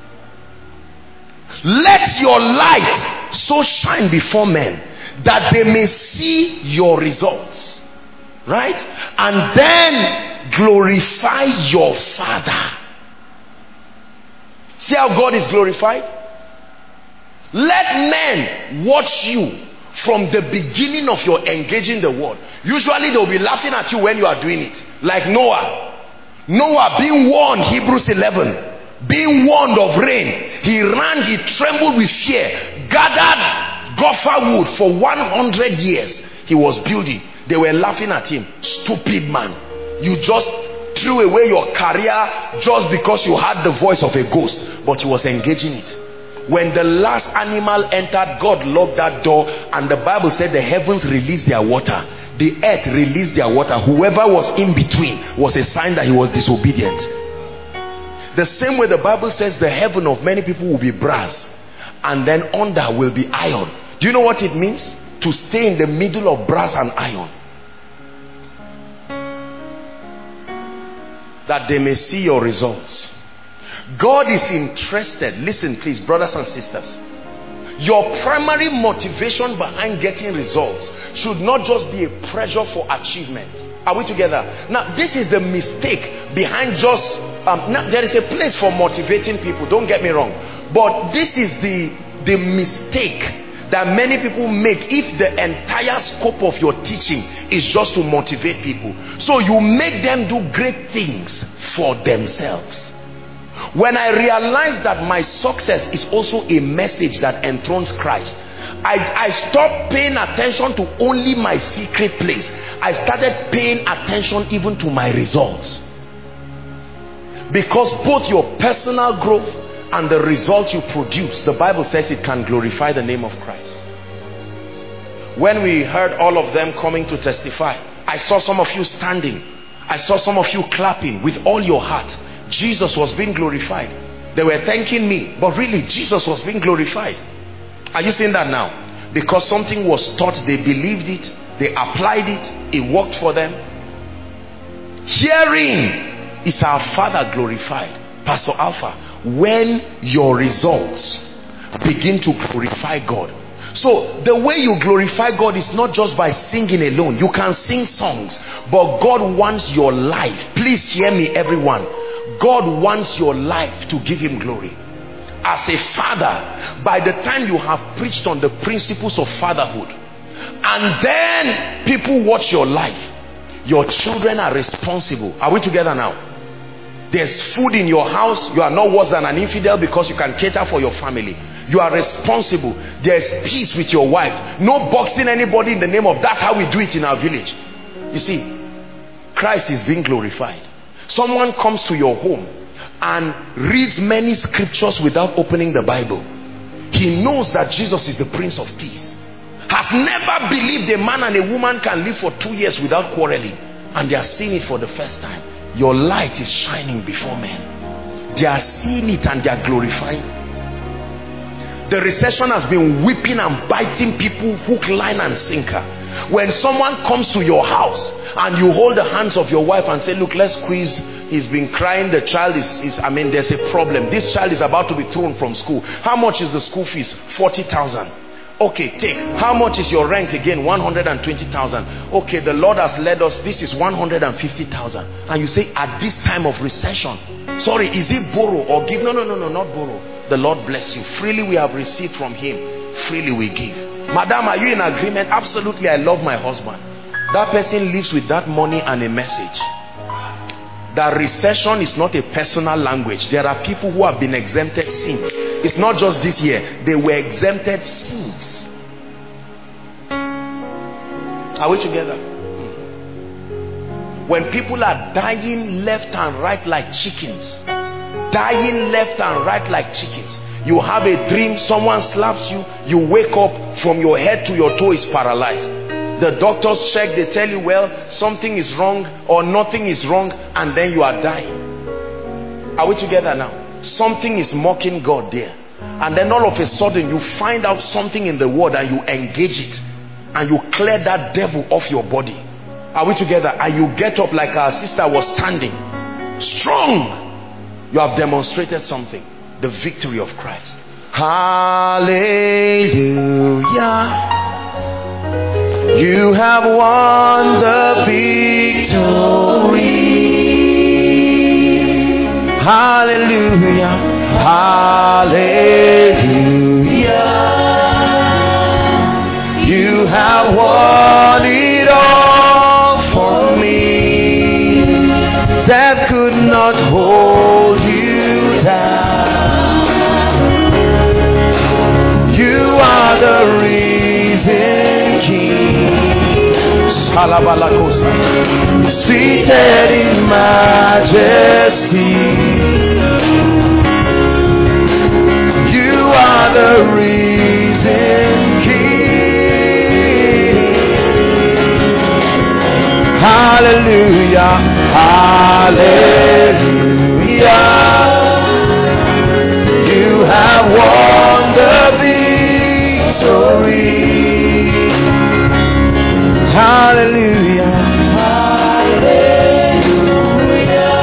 Let your light so shine before men that they may see your results, right? And then glorify your Father. See how God is glorified? Let men watch you from the beginning of your engaging the word. Usually they'll be laughing at you when you are doing it. Like Noah. Noah being warned, Hebrews 11, being warned of rain, he ran, he trembled with fear, gathered gopher wood for 100 years. He was building. They were laughing at him. Stupid man, you just threw away your career just because you had the voice of a ghost. But he was engaging it. When the last animal entered, God locked that door, and the Bible said the heavens released their water, the earth released their water. Whoever was in between was a sign that he was disobedient. The same way the Bible says the heaven of many people will be brass, and then under will be iron. Do you know what it means to stay in the middle of brass and iron? That they may see your results. God is interested. Listen please, brothers and sisters, your primary motivation behind getting results should not just be a pressure for achievement. Are we together? Now this is the mistake behind just now there is a place for motivating people, don't get me wrong, but this is the mistake that many people make if the entire scope of your teaching is just to motivate people. So you make them do great things for themselves. When I realized that my success is also a message that enthrones Christ, I stopped paying attention to only my secret place. I started paying attention even to my results. Because both your personal growth and the results you produce, the Bible says it can glorify the name of Christ. When we heard all of them coming to testify, I saw some of you standing. I saw some of you clapping with all your heart. Jesus was being glorified. They were thanking me, but really Jesus was being glorified. Are you seeing that now? Because something was taught, they believed it, they applied it, it worked for them. Hearing is our Father glorified. Pastor Alpha, when your results begin to glorify God. So the way you glorify God is not just by singing alone. You can sing songs, but God wants your life. Please hear me, everyone. God wants your life to give him glory. As a father, by the time you have preached on the principles of fatherhood, and then people watch your life, your children are responsible. Are we together now? There's food in your house. You are not worse than an infidel because you can cater for your family. You are responsible. There's peace with your wife. No boxing anybody in the name of, that's how we do it in our village. You see, Christ is being glorified. Someone comes to your home and reads many scriptures without opening the Bible. He knows that Jesus is the Prince of Peace. Has never believed a man and a woman can live for 2 years without quarreling, and they are seeing it for the first time. Your light is shining before men. They are seeing it and they are glorifying. The recession has been whipping and biting people hook, line and sinker. When someone comes to your house and you hold the hands of your wife and say, look, let's squeeze, he's been crying, the child is there's a problem, this child is about to be thrown from school. How much is the school fees? 40,000. Okay, take. How much is your rent again? 120,000. Okay, the Lord has led us, this is 150,000. And you say, at this time of recession, Sorry, is it borrow or give? No, not borrow. The Lord bless you. Freely we have received from him, freely we give. Madam, are you in agreement? Absolutely, I love my husband. That person lives with that money and a message. That recession is not a personal language. There are people who have been exempted since. It's not just this year. They were exempted since. Are we together? When people are dying left and right like chickens, dying left and right like chickens, you have a dream, someone slaps you, you wake up, from your head to your toe is paralyzed. The doctors check, they tell you, well, something is wrong or nothing is wrong, and then you are dying. Are we together now? Something is mocking God there, and then all of a sudden you find out something in the word and you engage it and you clear that devil off your body. Are we together? And you get up like our sister was standing strong. You have demonstrated something. The victory of Christ. Hallelujah. You have won the victory. Hallelujah. Hallelujah. You have won it all for me. Death could not hold you down. You are the risen King. Seated in majesty. You are the risen King. Hallelujah. Hallelujah. You have won the victory. Hallelujah. Hallelujah.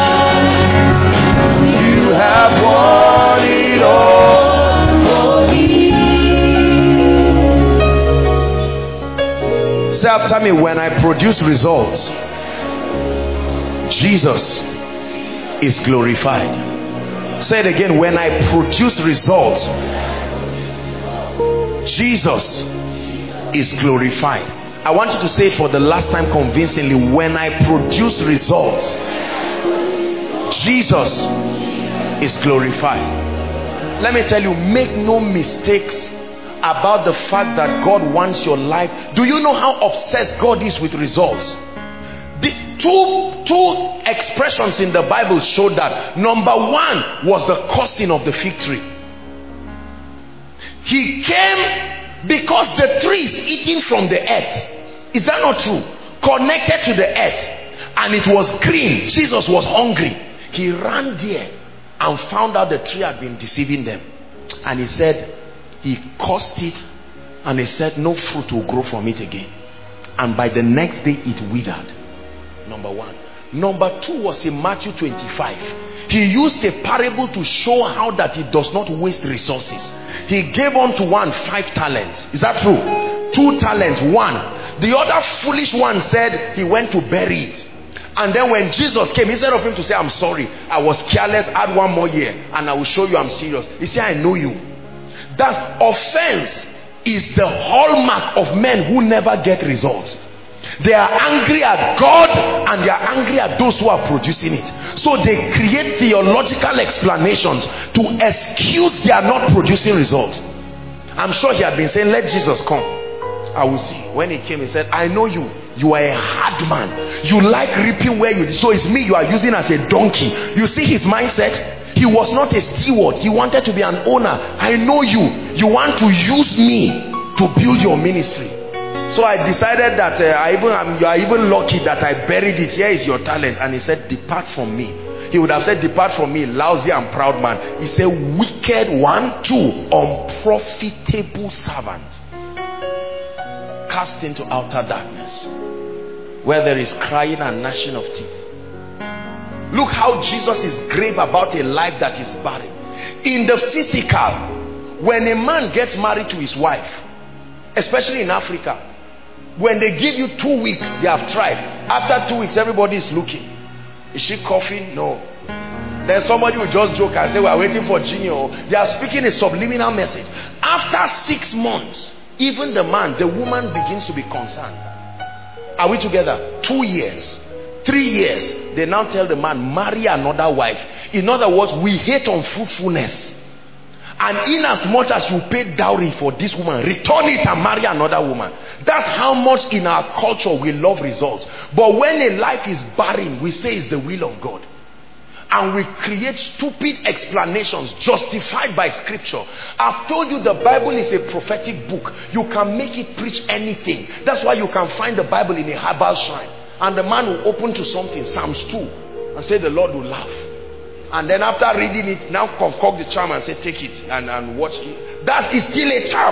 You have won it all for me. Say after me, when I produce results, Jesus is glorified. Say it again, when I produce results, Jesus is glorified. I want you to say it for the last time convincingly. When I produce results, Jesus is glorified. Let me tell you, make no mistakes about the fact that God wants your life. Do you know how obsessed God is with results? The two expressions in the Bible show that. Number one was the causing of the fig tree. He came because the tree is eating from the earth. Is that not true? Connected to the earth, and it was green. Jesus was hungry. He ran there and found out the tree had been deceiving them, and he said, he cursed it, and he said no fruit will grow from it again. And by the next day it withered. Number one. Number two was in Matthew 25. He used a parable to show how that he does not waste resources. He gave unto one 5 talents. Is that true? 2 talents, 1. The other foolish one said he went to bury it. And then when Jesus came, instead of him to say, I'm sorry, I was careless, add 1 more year and I will show you I'm serious, he said, I know you. That offense is the hallmark of men who never get results. They are angry at God and they are angry at those who are producing it. So they create theological explanations to excuse they are not producing results. I'm sure he had been saying, let Jesus come, I will see. When he came, he said, I know you. You are a hard man. You like reaping where you... So it's me you are using as a donkey. You see his mindset? He was not a steward. He wanted to be an owner. I know you. You want to use me to build your ministry. So I decided that you are even lucky that I buried it. Here is your talent. And he said, depart from me. He would have said, depart from me, lousy and proud man. He said, wicked one, 2, unprofitable servant. Cast into outer darkness, where there is crying and gnashing of teeth. Look how Jesus is grave about a life that is barren. In the physical, when a man gets married to his wife, especially in Africa, when they give you 2 weeks, they have tried. After 2 weeks, everybody is looking. Is she coughing? No. Then somebody will just joke and say, we are waiting for Junior. They are speaking a subliminal message. After 6 months, even the woman begins to be concerned. Are we together? 2 years, 3 years, they now tell the man, marry another wife. In other words, we hate unfruitfulness. And in as much as you pay dowry for this woman, return it and marry another woman. That's how much in our culture we love results. But when a life is barren, we say it's the will of God. And we create stupid explanations justified by scripture. I've told you the Bible is a prophetic book. You can make it preach anything. That's why you can find the Bible in a herbal shrine. And the man will open to something, Psalms 2, and say the Lord will laugh. And then after reading it, now concoct the charm and say, take it and watch it. That is still a charm.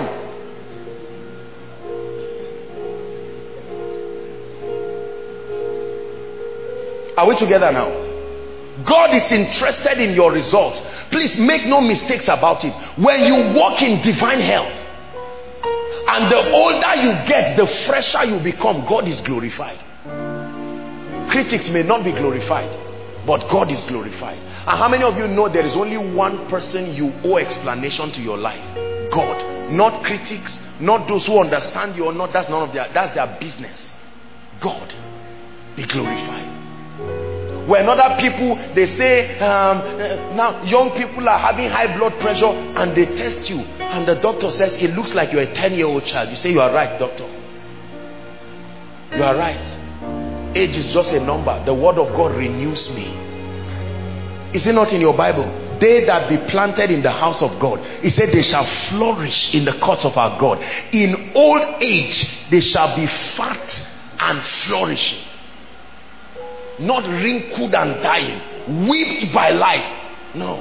Are we together now? God is interested in your results. Please make no mistakes about it. When you walk in divine health, and the older you get, the fresher you become, God is glorified. Critics may not be glorified, but God is glorified. And how many of you know there is only one person you owe explanation to your life? God. Not critics, not those who understand you or not. That's their business. God. Be glorified. When other people, they say, now young people are having high blood pressure and they test you and the doctor says, it looks like you're a 10-year-old child. You say, you are right, doctor. You are right. Age is just a number. The word of God renews me. Is it not in your Bible? They that be planted in the house of God, he said they shall flourish in the courts of our God. In old age, they shall be fat and flourishing. Not wrinkled and dying, whipped by life. No.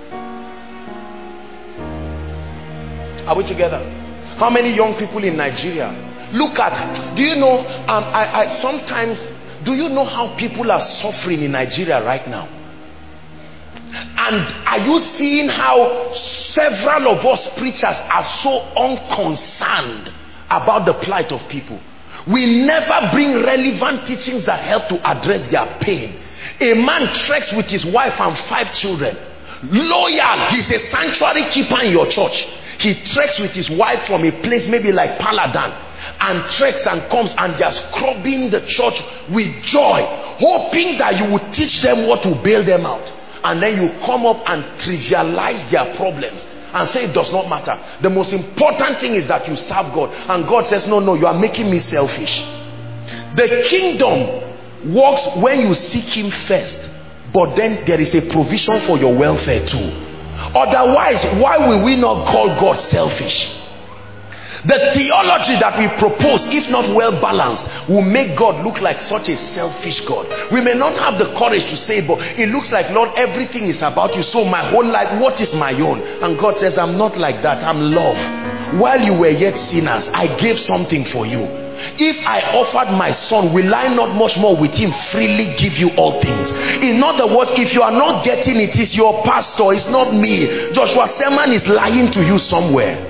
Are we together? How many young people in Nigeria? Look at, do you know, sometimes, do you know how people are suffering in Nigeria right now? And are you seeing how several of us preachers are so unconcerned about the plight of people? We never bring relevant teachings that help to address their pain. A man treks with his wife and 5 children. Loyal, he's a sanctuary keeper in your church. He treks with his wife from a place maybe like Paladan, and treks and comes and they are scrubbing the church with joy, hoping that you would teach them what to bail them out. And then you come up and trivialize their problems and say it does not matter. The most important thing is that you serve God. And God says, no, you are making me selfish. The kingdom works when you seek him first, but then there is a provision for your welfare too. Otherwise, why will we not call God selfish? The theology that we propose, if not well balanced, will make God look like such a selfish God. We may not have the courage to say, but it looks like, Lord, everything is about you, so my whole life, what is my own? And God says, I'm not like that. I'm love. While you were yet sinners, I gave something for you. If I offered my son, will I not much more with him freely give you all things? In other words, if you are not getting it, it's your pastor, it's not me. Joshua Selman is lying to you somewhere.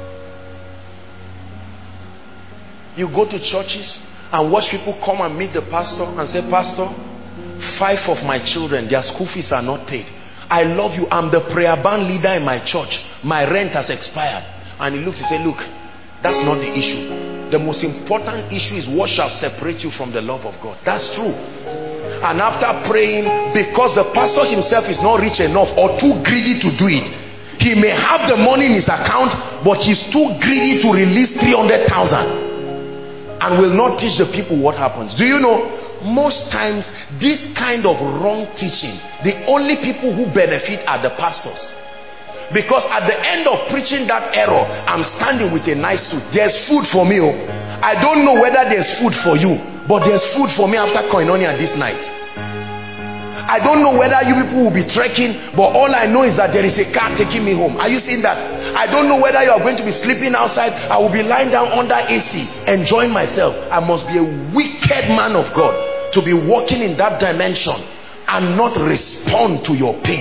You go to churches and watch people come and meet the pastor and say, Pastor, 5 of my children, their school fees are not paid. I love you. I'm the prayer band leader in my church. My rent has expired. And he looks and says, look, that's not the issue. The most important issue is what shall separate you from the love of God. That's true. And after praying, because the pastor himself is not rich enough or too greedy to do it, he may have the money in his account, but he's too greedy to release 300,000. And will not teach the people what happens. Do you know, most times this kind of wrong teaching, the only people who benefit are the pastors. Because at the end of preaching that error, I'm standing with a nice suit. There's food for me. I don't know whether there's food for you, but there's food for me after Koinonia this night. I don't know whether you people will be trekking, but all I know is that there is a car taking me home. Are you seeing that? I don't know whether you are going to be sleeping outside. I will be lying down under AC, enjoying myself. I must be a wicked man of God to be walking in that dimension and not respond to your pain.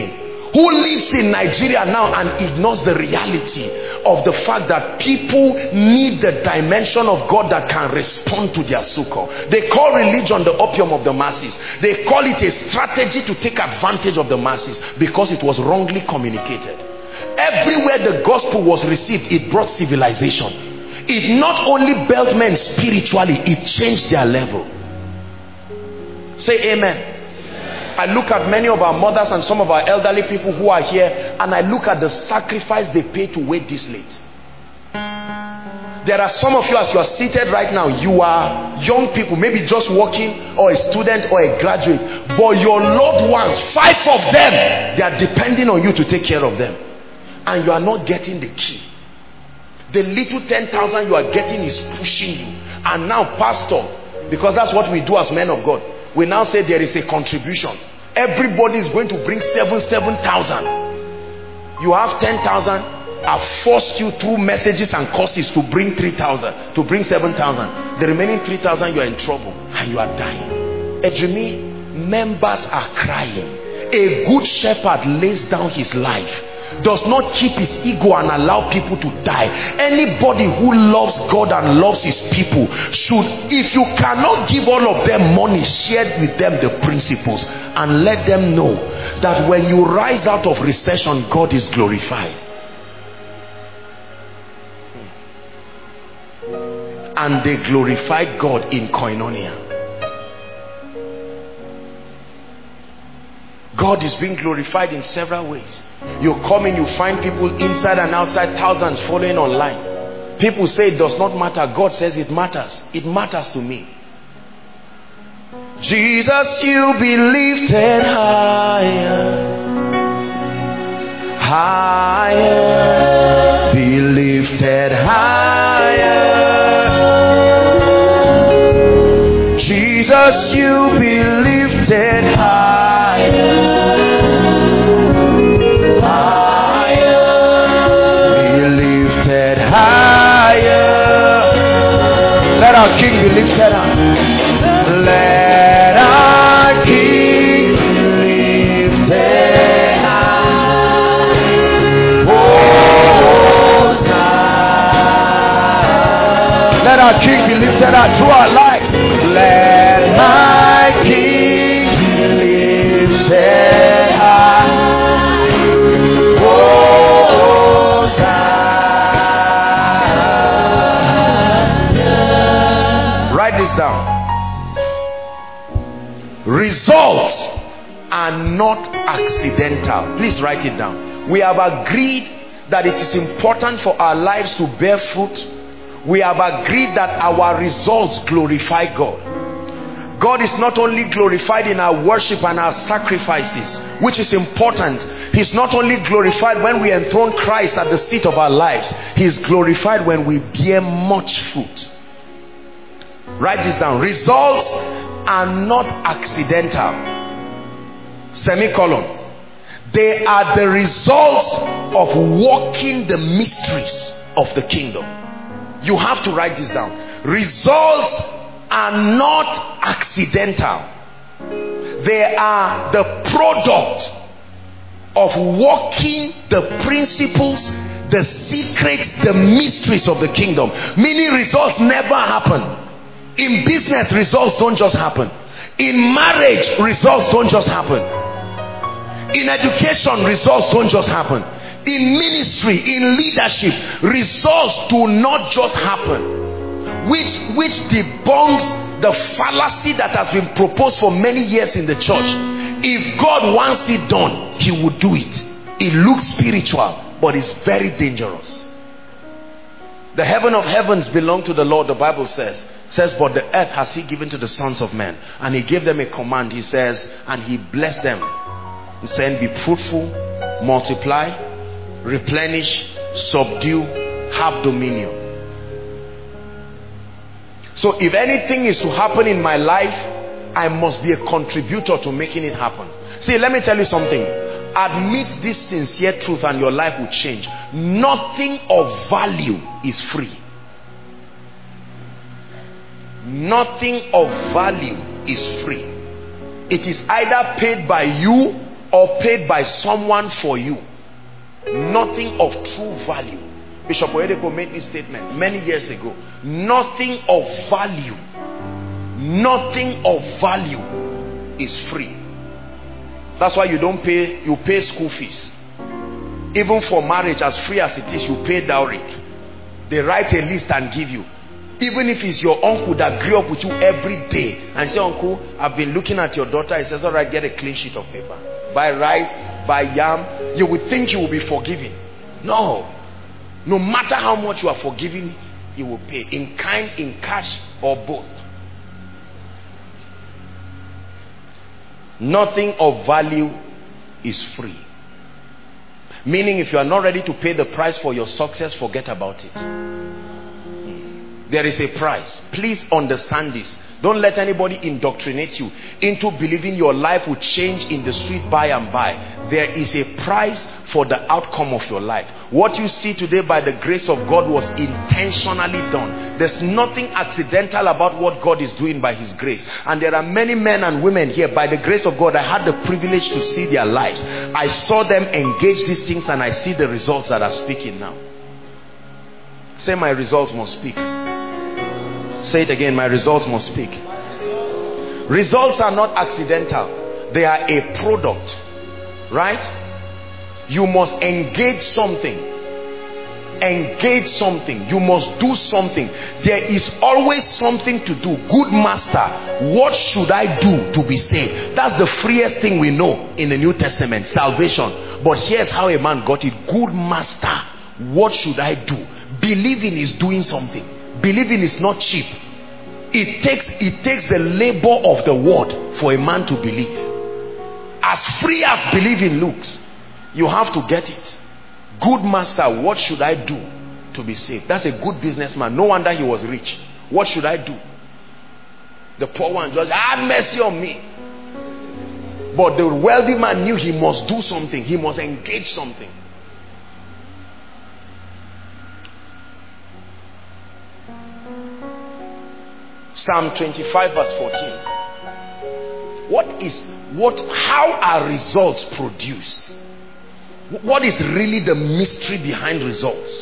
who lives in Nigeria now and ignores the reality of the fact that people need the dimension of God that can respond to their succor. They call religion the opium of the masses. They call it a strategy to take advantage of the masses because it was wrongly communicated. Everywhere the gospel was received, it brought civilization. It not only built men spiritually, it changed their level. Say amen. I look at many of our mothers and some of our elderly people who are here, and I look at the sacrifice they pay to wait this late. There are some of you, as you are seated right now, you are young people, maybe just working, or a student or a graduate, but your loved ones, 5 of them, they are depending on you to take care of them, and you are not getting the key. The little 10,000 you are getting is pushing you. And now, pastor, because that's what we do as men of God, we now say there is a contribution. Everybody is going to bring 7,000. You have 10,000. I've forced you through messages and courses to bring 3,000, to bring 7,000. The remaining 3,000, you are in trouble and you are dying. Ejimi, members are crying. A good shepherd lays down his life, does not keep his ego and allow people to die. Anybody who loves God and loves his people should, if you cannot give all of them money, share with them the principles and let them know that when you rise out of recession, God is glorified. And they glorified God in koinonia. God is being glorified in several ways. You come in, you find people inside and outside, thousands following online. People say it does not matter. God says it matters. It matters to me. Jesus, you be lifted higher, higher, be lifted higher. Jesus, you be lifted higher. Let our King be lifted up. Let our King be lifted up. Let our King be lifted up through our lives. Let my King be lifted up. Results are not accidental. Please write it down. We have agreed that it is important for our lives to bear fruit. We have agreed that our results glorify God. God is not only glorified in our worship and our sacrifices, which is important. He's not only glorified when we enthrone Christ at the seat of our lives. He is glorified when we bear much fruit. Write this down. Results are not accidental. Semicolon. They are the results of walking the mysteries of the kingdom. You have to write this down. Results are not accidental. They are the product of walking the principles, the secrets, the mysteries of the kingdom. Meaning results never happen. In business, results don't just happen. In marriage, results don't just happen. In education, results don't just happen. In ministry, in leadership, results do not just happen. Which debunks the fallacy that has been proposed for many years in the church. If God wants it done, he will do it. It looks spiritual, but it's very dangerous. The heaven of heavens belong to the Lord, the Bible says, but the earth has he given to the sons of men. And he gave them a command. He says, and he blessed them. He said, be fruitful, multiply, replenish, subdue, have dominion. So if anything is to happen in my life, I must be a contributor to making it happen. See, let me tell you something. Admit this sincere truth and your life will change. Nothing of value is free. Nothing of value is free. It is either paid by you or paid by someone for you, nothing of true value. Bishop Oyedepo made this statement many years ago. Nothing of value is free. That's why you don't pay, you pay school fees. Even for marriage, as free as it is, you pay dowry. They write a list and give you. Even if it's your uncle that grew up with you every day and say, uncle, I've been looking at your daughter. He says, all right, get a clean sheet of paper. Buy rice, buy yam. You would think you will be forgiven. No. No matter how much you are forgiven, you will pay. In kind, in cash, or both. Nothing of value is free. Meaning, if you are not ready to pay the price for your success, forget about it. There is a price. Please understand this. Don't let anybody indoctrinate you into believing your life will change in the street by and by. There is a price for the outcome of your life. What you see today by the grace of God was intentionally done. There's nothing accidental about what God is doing by his grace. And there are many men and women here, by the grace of God, I had the privilege to see their lives. I saw them engage these things and I see the results that are speaking now. Say, my results must speak. Say it again, my results must speak. Results are not accidental. They are a product. Right? You must engage something. Engage something. You must do something. There is always something to do. Good master, what should I do to be saved? That's the freest thing we know in the New Testament, salvation. But here's how a man got it. Good master, what should I do? Believing is doing something. Believing is not cheap. It takes the labor of the word for a man to believe. As free as believing looks, you have to get it. Good master, what should I do to be saved? That's a good businessman. No wonder he was rich. What should I do? The poor one just have mercy on me. But the wealthy man knew he must do something. He must engage something. Psalm 25 verse 14. How are results produced? What is really the mystery behind results?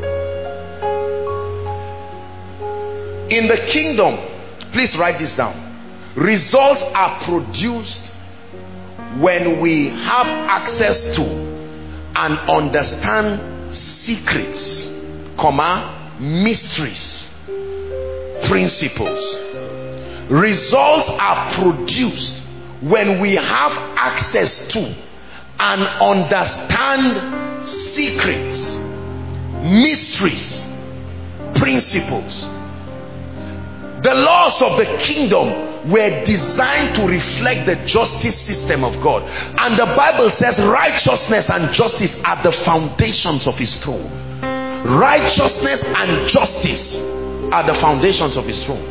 In the kingdom, please write this down. Results are produced when we have access to and understand secrets, mysteries, principles. Results are produced when we have access to and understand secrets, mysteries, principles. The laws of the kingdom were designed to reflect the justice system of God. And the Bible says righteousness and justice are the foundations of his throne. Righteousness and justice are the foundations of his throne.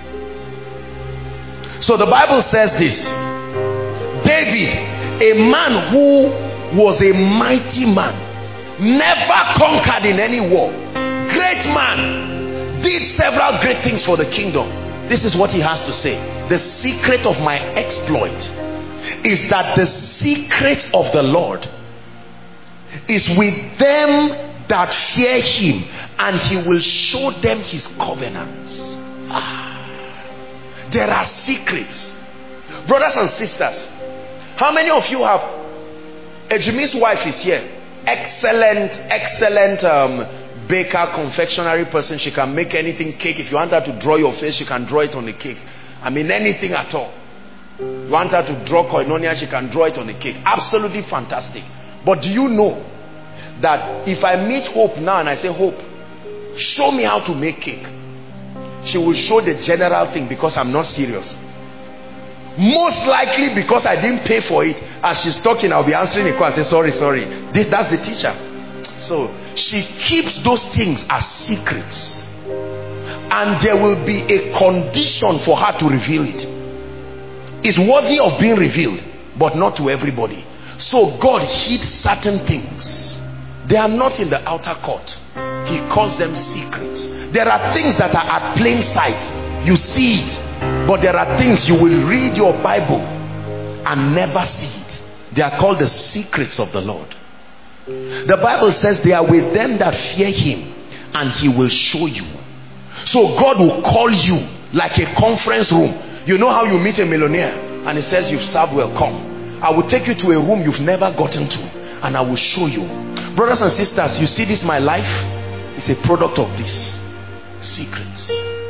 So the Bible says this. David, a man who was a mighty man, never conquered in any war, great man, did several great things for the kingdom. This is what he has to say. The secret of my exploit is that the secret of the Lord is with them that fear him, and he will show them his covenants. There are secrets. Brothers and sisters, how many of you have Ejimi's wife is here? Excellent baker, confectionery person. She can make anything cake. If you want her to draw your face, she can draw it on the cake. I mean, anything at all. You want her to draw koinonia, she can draw it on the cake. Absolutely fantastic. But do you know that if I meet Hope now and I say, Hope, show me how to make cake, she will show the general thing because I'm not serious. Most likely because I didn't pay for it. As she's talking, I'll be answering a call and say, sorry. That's the teacher. So she keeps those things as secrets. And there will be a condition for her to reveal it. It's worthy of being revealed, but not to everybody. So God hid certain things. They are not in the outer court. He calls them secrets. There are things that are at plain sight. You see it. But there are things you will read your Bible and never see it. They are called the secrets of the Lord. The Bible says they are with them that fear him, and he will show you. So God will call you like a conference room. You know how you meet a millionaire and he says, you've served well, come. I will take you to a room you've never gotten to, and I will show you. Brothers and sisters, you see this, my life is a product of this. Secrets,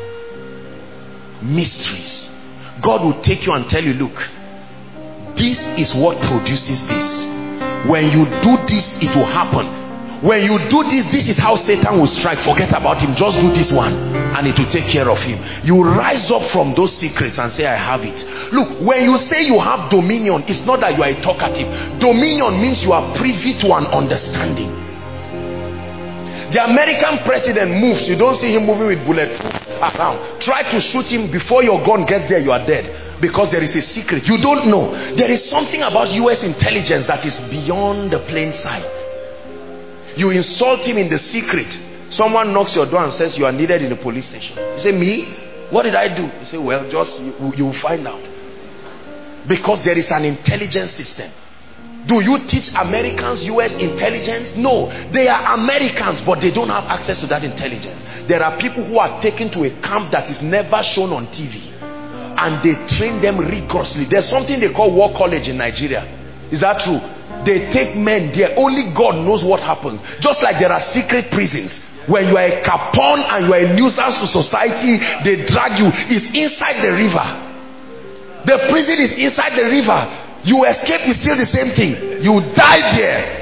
mysteries. God will take you and tell you, look, this is what produces this. When you do this, it will happen. When you do this, this is how Satan will strike. Forget about him. Just do this one and it will take care of him. You rise up from those secrets and say, I have it. Look, when you say you have dominion, it's not that you are a talkative. Dominion means you are privy to an understanding. The American president moves. You don't see him moving with bulletproof around. Try to shoot him before your gun gets there, you are dead. Because there is a secret. You don't know. There is something about US intelligence that is beyond the plain sight. You insult him in the secret. Someone knocks your door and says you are needed in the police station. You say, me? What did I do? You say, well, just you will find out. Because there is an intelligence system. Do you teach Americans US intelligence? No. They are Americans, but they don't have access to that intelligence. There are people who are taken to a camp that is never shown on TV, and they train them rigorously. There's something they call war college in Nigeria. Is that true? They take men there. Only God knows what happens. Just like there are secret prisons. When you are a capon and you are a nuisance to society, they drag you. It's inside the river. The prison is inside the river. You escape, is still the same thing. You die there.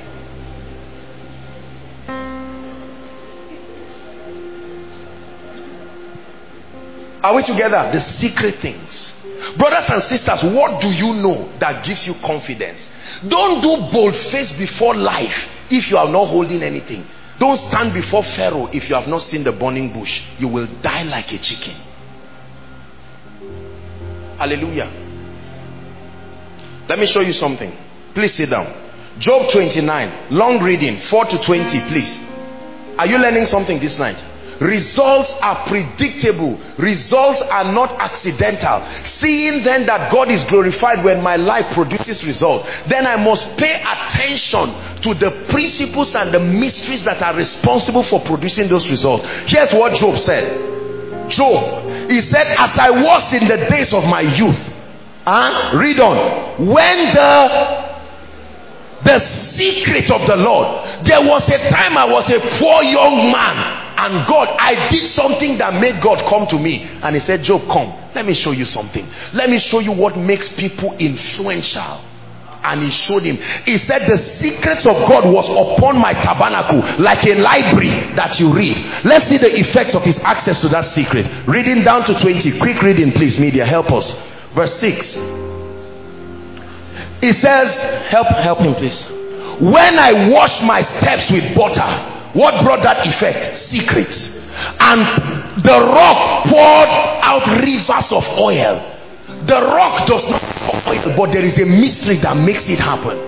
Are we together? The secret things. Brothers and sisters, what do you know that gives you confidence? Don't do bold face before life if you are not holding anything. Don't stand before Pharaoh if you have not seen the burning bush. You will die like a chicken. Hallelujah. Let me show you something. Please sit down. Job 29. Long reading. 4 to 20, please. Are you learning something this night? Results are predictable. Results are not accidental. Seeing then that God is glorified when my life produces results, then I must pay attention to the principles and the mysteries that are responsible for producing those results. Here's what Job said. Job, he said, as I was in the days of my youth. Read on. When the secret of the Lord, there was a time I was a poor young man, and God, I did something that made God come to me, and he said, Job, come, let me show you something. Let me show you what makes people influential. And he showed him. He said, the secrets of God was upon my tabernacle, like a library that you read. Let's see the effects of his access to that secret. Reading down to 20. Quick reading, please, media, help us. Verse 6. He says, help him, please. When I washed my steps with butter, what brought that effect? Secrets. And the rock poured out rivers of oil. The rock does not pour oil, but there is a mystery that makes it happen.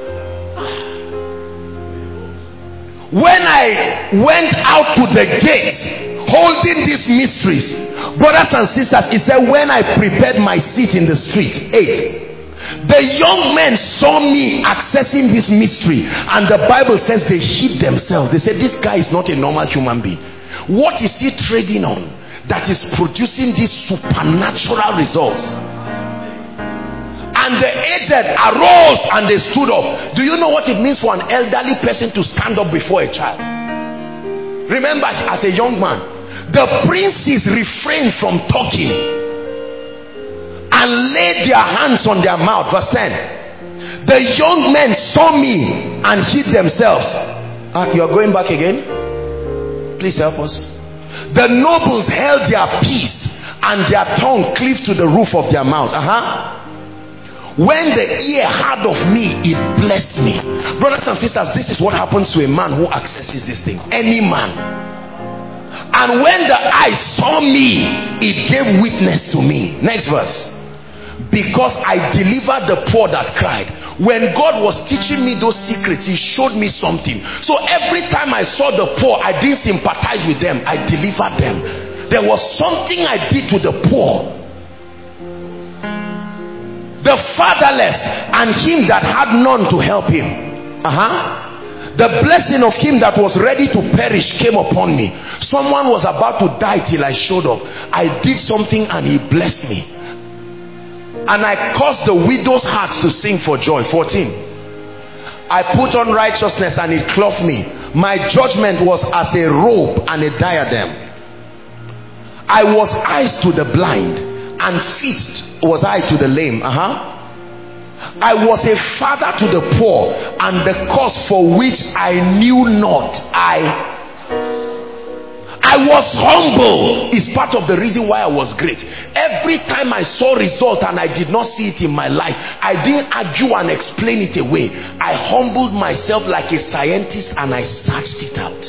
When I went out to the gate, holding these mysteries, brothers and sisters, he said, when I prepared my seat in the street. 8. The young men saw me accessing this mystery, and the Bible says they hid themselves. They said, this guy is not a normal human being. What is he trading on that is producing these supernatural results? And the aged arose and they stood up. Do you know what it means for an elderly person to stand up before a child? Remember, as a young man, the princes refrained from talking and laid their hands on their mouth. Verse 10. The young men saw me and hid themselves. You are going back again? Please help us. The nobles held their peace, and their tongue cleaved to the roof of their mouth. When the ear heard of me, it blessed me. Brothers and sisters, this is what happens to a man who accesses this thing. Any man. And when the eye saw me, it gave witness to me. Next verse. Because I delivered the poor that cried. When God was teaching me those secrets, he showed me something. So every time I saw the poor, I didn't sympathize with them, I delivered them. There was something I did to the poor. the fatherless, and him that had none to help him. The blessing of him that was ready to perish came upon me. Someone was about to die till I showed up. I did something and he blessed me. And I caused the widow's hearts to sing for joy. 14. I put on righteousness and it clothed me. My judgment was as a robe and a diadem. I was eyes to the blind, and feet was I to the lame. I was a father to the poor, and the cause for which I knew not. I was humble is part of the reason why I was great. Every time I saw result and I did not see it in my life, I didn't argue and explain it away. I humbled myself like a scientist and I searched it out.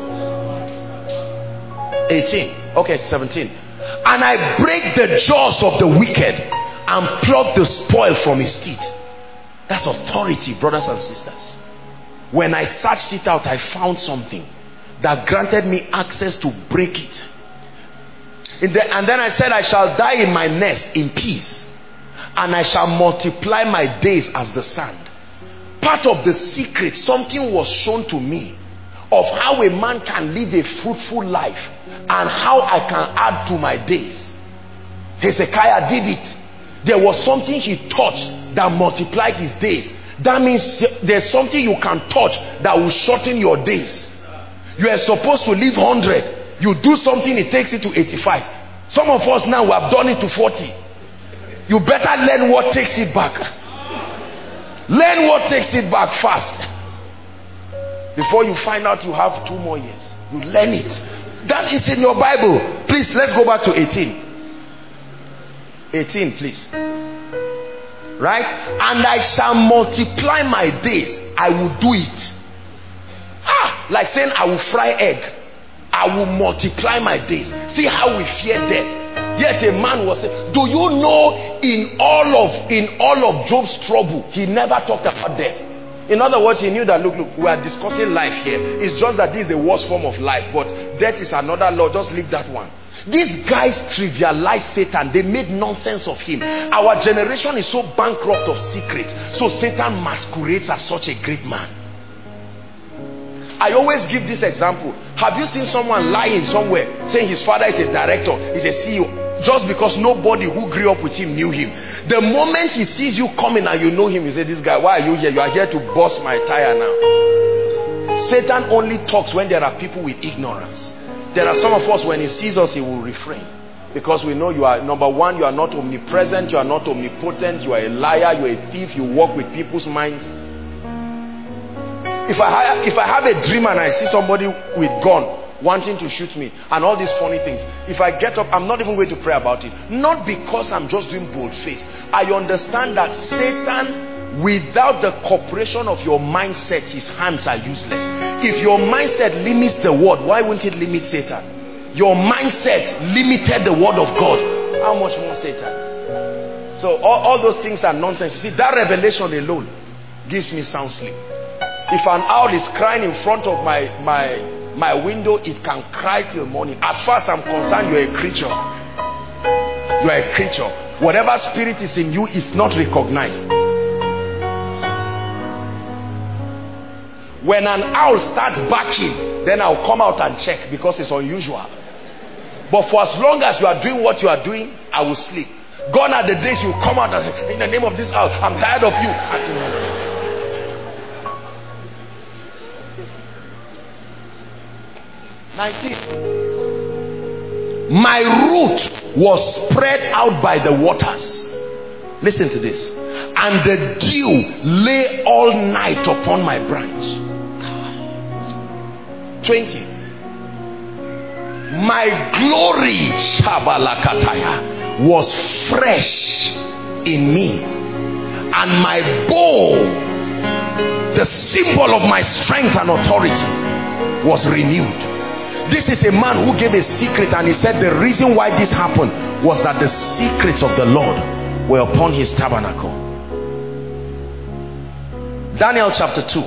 18. Okay, 17. And I break the jaws of the wicked and pluck the spoil from his teeth. That's authority, brothers and sisters. When I searched it out, I found something that granted me access to break it. And then I said, I shall die in my nest in peace, and I shall multiply my days as the sand. Part of the secret, something was shown to me of how a man can live a fruitful life and how I can add to my days. Hezekiah did it. There was something he touched that multiplied his days. That means there's something you can touch that will shorten your days. You are supposed to live 100. You do something, it takes it to 85. Some of us now, we have done it to 40. You better learn what takes it back. Learn what takes it back fast. Before you find out you have 2 more years. You learn it. That is in your Bible. Please, let's go back to 18. 18, please. Right? And I shall multiply my days. I will do it. Like saying I will fry egg. I will multiply my days. See how we fear death. Yet a man was saying, do you know in all of Job's trouble, he never talked about death. In other words, he knew that look, we are discussing life here. It's just that this is the worst form of life, but death is another law. Just leave that one. These guys trivialized Satan. They made nonsense of him. Our generation is so bankrupt of secrets, so Satan masquerades as such a great man. I always give this example. Have you seen someone lying somewhere saying his father is a director, is a CEO, just because nobody who grew up with him knew him? The moment he sees you coming and you know him, he says, this guy, why are you here? You are here to bust my tire now. Satan only talks when there are people with ignorance. There are some of us, when he sees us, he will refrain. Because we know you are, number one, you are not omnipresent, you are not omnipotent, you are a liar, you are a thief, you work with people's minds. If I have a dream and I see somebody with gun wanting to shoot me and all these funny things, if I get up, I'm not even going to pray about it. Not because I'm just doing bold face. I understand that Satan, without the cooperation of your mindset, his hands are useless. If your mindset limits the word, why wouldn't it limit Satan? Your mindset limited the word of God. How much more Satan? So all those things are nonsense. You see, that revelation alone gives me sound sleep. If an owl is crying in front of my window, it can cry till morning. As far as I'm concerned, you're a creature. You are a creature. Whatever spirit is in you is not recognized. When an owl starts barking, then I'll come out and check because it's unusual. But for as long as you are doing what you are doing, I will sleep. Gone are the days you come out and say, in the name of this owl, I'm tired of you. 19. My root was spread out by the waters. Listen to this. And the dew lay all night upon my branch. 20. My glory, Shabalakataya, was fresh in me, and my bow, the symbol of my strength and authority, was renewed. This is a man who gave a secret, and he said the reason why this happened was that the secrets of the Lord were upon his tabernacle. Daniel chapter 2.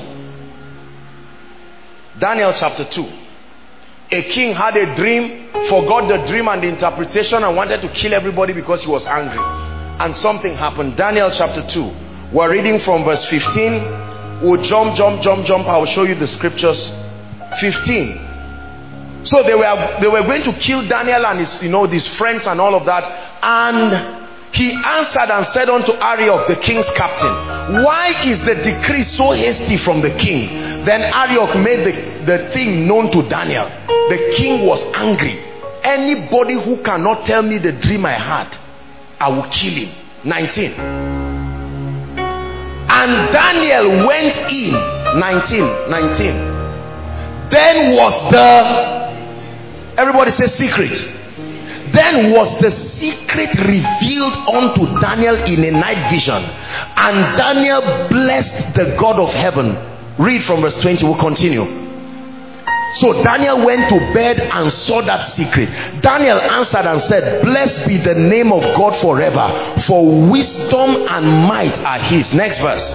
Daniel chapter 2. A king had a dream, forgot the dream and the interpretation, and wanted to kill everybody because he was angry. and something happened. Daniel chapter 2. We're reading from verse 15. We'll jump. I'll show you the scriptures. 15. So they were going to kill Daniel and his, these friends and all of that. And he answered and said unto Arioch, the king's captain, why is the decree so hasty from the king? Then Arioch made the thing known to Daniel. The king was angry. Anybody who cannot tell me the dream I had, I will kill him. 19. And Daniel went in. 19. Then was everybody say secret. Then was the secret revealed unto Daniel in a night vision. And Daniel blessed the God of heaven. Read from verse 20. We'll continue. So Daniel went to bed and saw that secret. Daniel answered and said, blessed be the name of God forever, for wisdom and might are his. Next verse,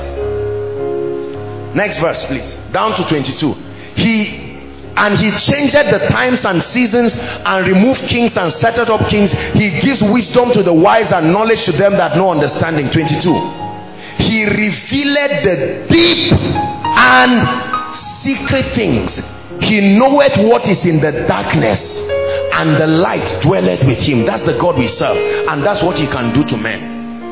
please. Down to 22. He changed the times and seasons, and removed kings and set up kings. He gives wisdom to the wise and knowledge to them that know understanding. 22. He revealed the deep and secret things. He knoweth what is in the darkness, and the light dwelleth with him. That's the God we serve, and that's what he can do to men.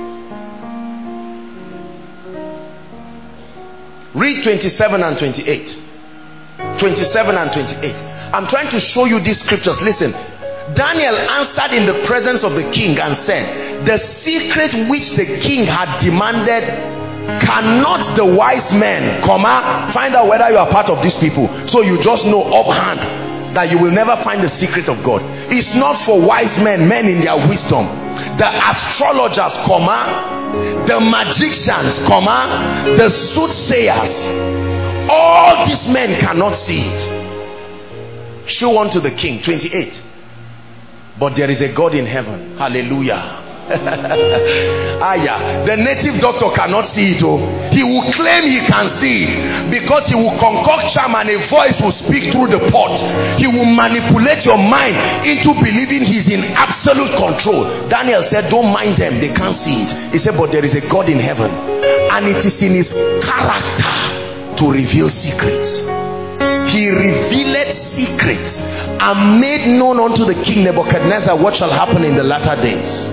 Read 27 and 28. 27 and 28. I'm trying to show you these scriptures. Listen. Daniel answered in the presence of the king and said, the secret which the king had demanded, cannot the wise men, find out whether you are part of these people. So you just know offhand that you will never find the secret of God. It's not for wise men, men in their wisdom. The astrologers, the magicians, the soothsayers, all these men cannot see it. Show unto the king. 28. But there is a God in heaven. Hallelujah. The native doctor cannot see it. He will claim he can see it, because he will concoct charm and a voice will speak through the pot. He will manipulate your mind into believing he's in absolute control. Daniel said, don't mind them, they can't see it. He said, but there is a God in heaven, and it is in his character to reveal secrets. He revealed secrets and made known unto the king Nebuchadnezzar what shall happen in the latter days.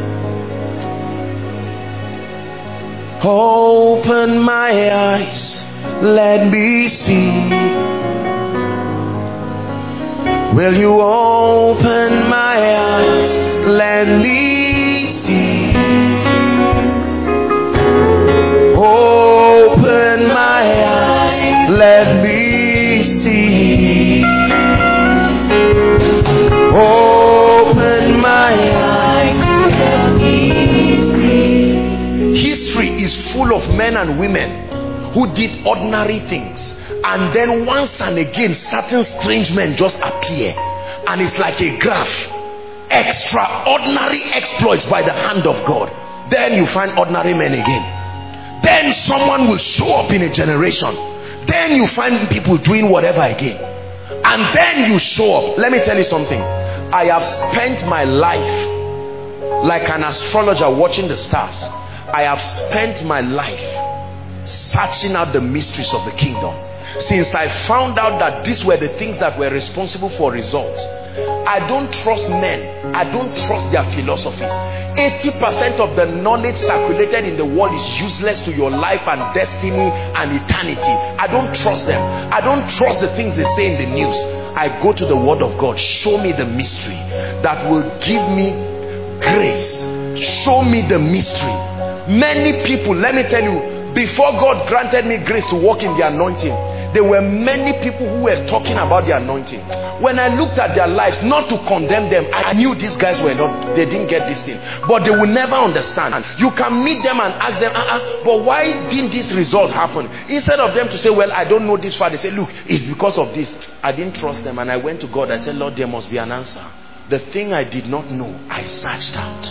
Open my eyes, let me see. Will you open my eyes, let me see. Open my eyes, let me see. Open my eyes, let me see. History is full of men and women who did ordinary things, and then once and again certain strange men just appear, and it's like a graph. Extraordinary exploits by the hand of God. Then you find ordinary men again. Then someone will show up in a generation. Then you find people doing whatever again. And then you show up. Let me tell you something. I have spent my life like an astrologer watching the stars. I have spent my life searching out the mysteries of the kingdom. Since I found out that these were the things that were responsible for results, I don't trust men. I don't trust their philosophies. 80% of the knowledge circulated in the world is useless to your life and destiny and eternity. I don't trust them. I don't trust the things they say in the news. I go to the word of God. Show me the mystery that will give me grace. Show me the mystery. Many people, let me tell you, before God granted me grace to walk in the anointing, there were many people who were talking about the anointing. When I looked at their lives, not to condemn them, I knew these guys were not, they didn't get this thing. But they will never understand. You can meet them and ask them, but why didn't this result happen? Instead of them to say, well, I don't know this far, they say, look, it's because of this. I didn't trust them, and I went to God. I said, Lord, there must be an answer. The thing I did not know, I searched out.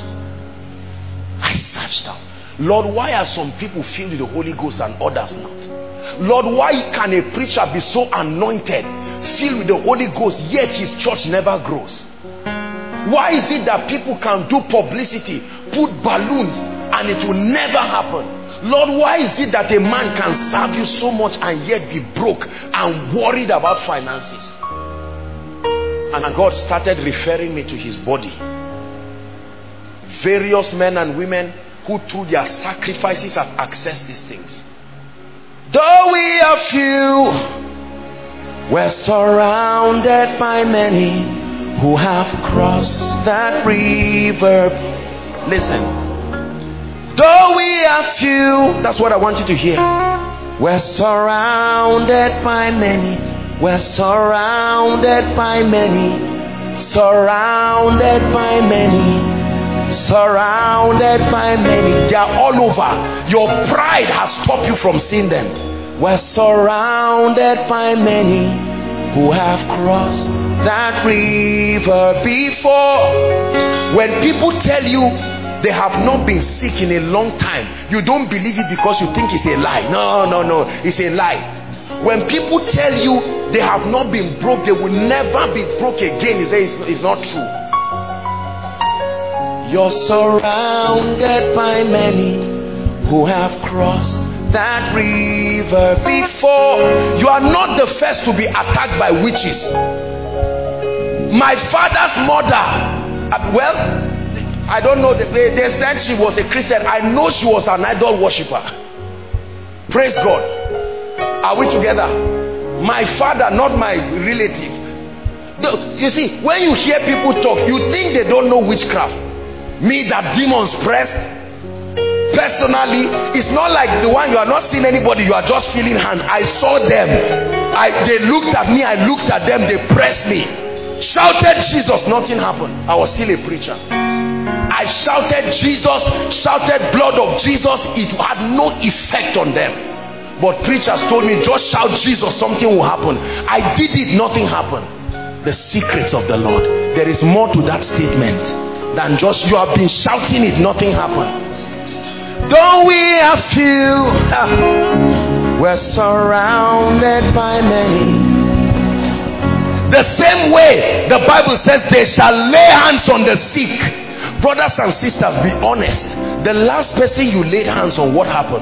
Lord, why are some people filled with the Holy Ghost and others not? Lord, why can a preacher be so anointed, filled with the Holy Ghost, yet his church never grows? Why is it that people can do publicity, put balloons and it will never happen. Lord, why is it that a man can serve you so much and yet be broke and worried about finances? And God started referring me to his body. Various men and women who through their sacrifices have accessed these things. Though we are few, we're surrounded by many who have crossed that river. Listen. Though we are few, that's what I want you to hear. We're surrounded by many. We're surrounded by many. Surrounded by many. Surrounded by many. They are all over. Your pride has stopped you from seeing them. We're surrounded by many who have crossed that river before. When people tell you they have not been sick in a long time, you don't believe it because you think it's a lie. No, it's a lie. When people tell you they have not been broke, they will never be broke again, you say it's not true. You're surrounded by many who have crossed that river before. You are not the first to be attacked by witches. My father's mother, well, I don't know, they said she was a Christian. I know she was an idol worshiper. Praise God. Are we together? My father, not my relative. You see, when you hear people talk, you think they don't know witchcraft. Me that demons pressed. Personally, it's not like the one you are not seeing anybody, you are just feeling hands. I saw them. They looked at me, I looked at them, they pressed me. Shouted Jesus, nothing happened. I was still a preacher. I shouted Jesus, shouted blood of Jesus. It had no effect on them. But preachers told me, just shout Jesus, something will happen. I did it, nothing happened. The secrets of the Lord. There is more to that statement than just you have been shouting it, nothing happened. Though we are few, we're surrounded by many. The same way the Bible says they shall lay hands on the sick. Brothers and sisters, be honest. The last person you laid hands on, what happened?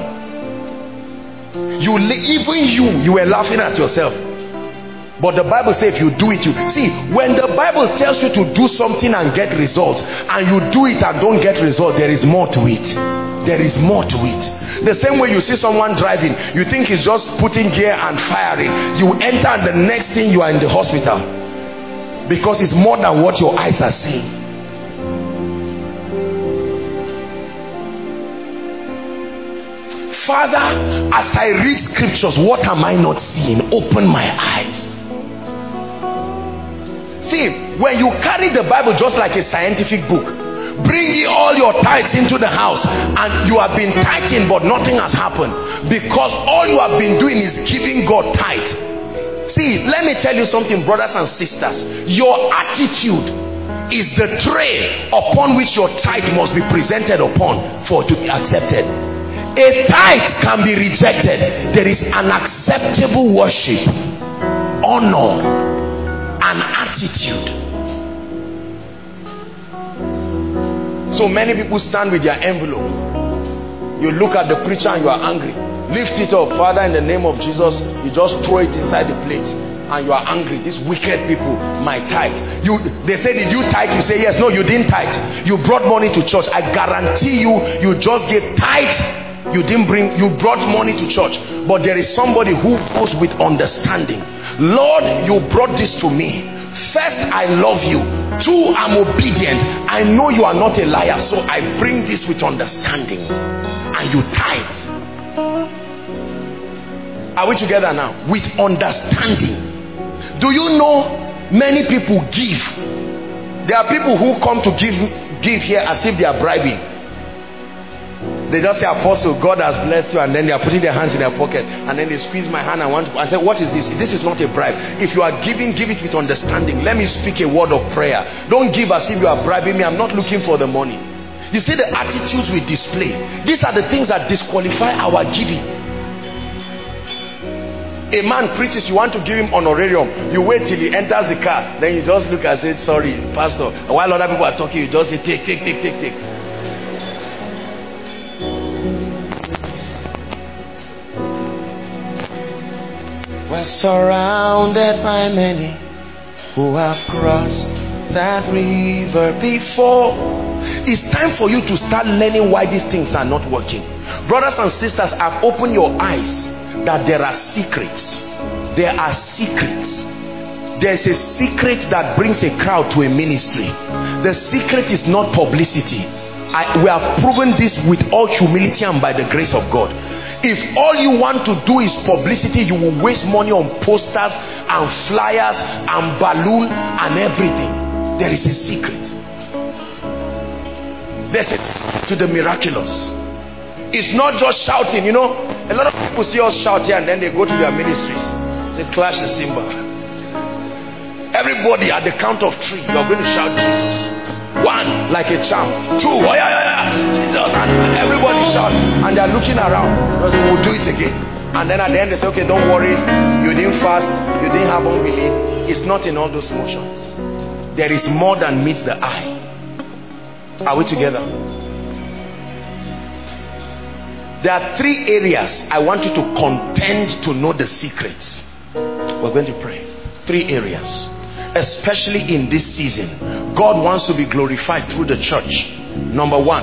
Even you were laughing at yourself. But the Bible says if you do it, you see, when the Bible tells you to do something and get results, and you do it and don't get results, there is more to it. There is more to it. The same way you see someone driving, you think he's just putting gear and firing. You enter and the next thing you are in the hospital. Because it's more than what your eyes are seeing. Father, as I read scriptures, what am I not seeing? Open my eyes. See, when you carry the Bible just like a scientific book, bring ye all your tithes into the house, and you have been tithing but nothing has happened, because all you have been doing is giving God tithe. See, let me tell you something, brothers and sisters. Your attitude is the tray upon which your tithe must be presented upon for it to be accepted. A tithe can be rejected. There is an acceptable worship, honor, and attitude. So many people stand with their envelope. You look at the preacher and you are angry. Lift it up. Father, in the name of Jesus, you just throw it inside the plate and you are angry. These wicked people, my tithe. They say, did you tithe? You say, yes. No, you didn't tithe. You brought money to church. I guarantee you, you just gave tithe. You brought money to church. But there is somebody who goes with understanding. Lord, you brought this to me. First, I love you. Two, I'm obedient. I know you are not a liar, so I bring this with understanding. And you tithe. Are we together now? With understanding. Do you know many people give? There are people who come to give here as if they are bribing. They just say, Apostle, God has blessed you, and then they are putting their hands in their pocket, and then they squeeze my hand and say, what is this? This is not a bribe. If you are giving, give it with understanding. Let me speak a word of prayer. Don't give as if you are bribing me. I'm not looking for the money. You see the attitudes we display. These are the things that disqualify our giving. A man preaches, you want to give him honorarium, you wait till he enters the car, then you just look and say, sorry, pastor. While other people are talking, you just say, take. We're surrounded by many who have crossed that river before. It's time for you to start learning why these things are not working. Brothers and sisters, I've opened your eyes that there are secrets. There are secrets. There's a secret that brings a crowd to a ministry. The secret is not publicity. We have proven this with all humility and by the grace of God. If all you want to do is publicity, you will waste money on posters and flyers and balloon and everything. There is a secret. There's a to the miraculous. It's not just shouting. You know, a lot of people see us shout here and then they go to their ministries. They clash the cymbal. Everybody at the count of 3, you are going to shout Jesus. 1, like a charm. 2, oh yeah, Jesus. And everybody shout. And they are looking around. We'll do it again. And then at the end they say, okay, don't worry. You didn't fast. You didn't have unbelief. It's not in all those motions. There is more than meets the eye. Are we together? There are 3 areas I want you to contend to know the secrets. We're going to pray. 3 areas. Especially in this season, God wants to be glorified through the church. Number one,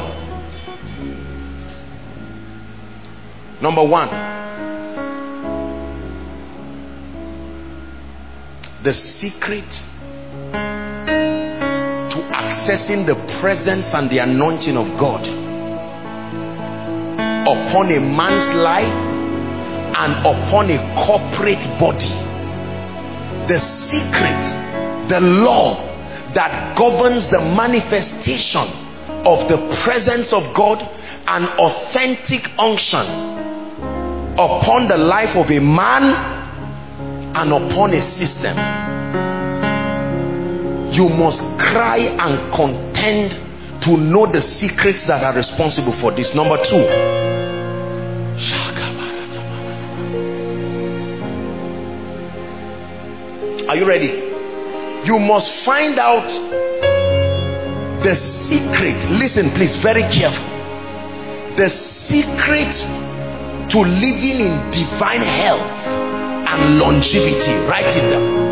the secret to accessing the presence and the anointing of God upon a man's life and upon a corporate body. The secret, the law that governs the manifestation of the presence of God and authentic unction upon the life of a man and upon a system. You must cry and contend to know the secrets that are responsible for this. Number 2, are you ready? You must find out the secret. Listen please, very careful. The secret to living in divine health and longevity. Write it down.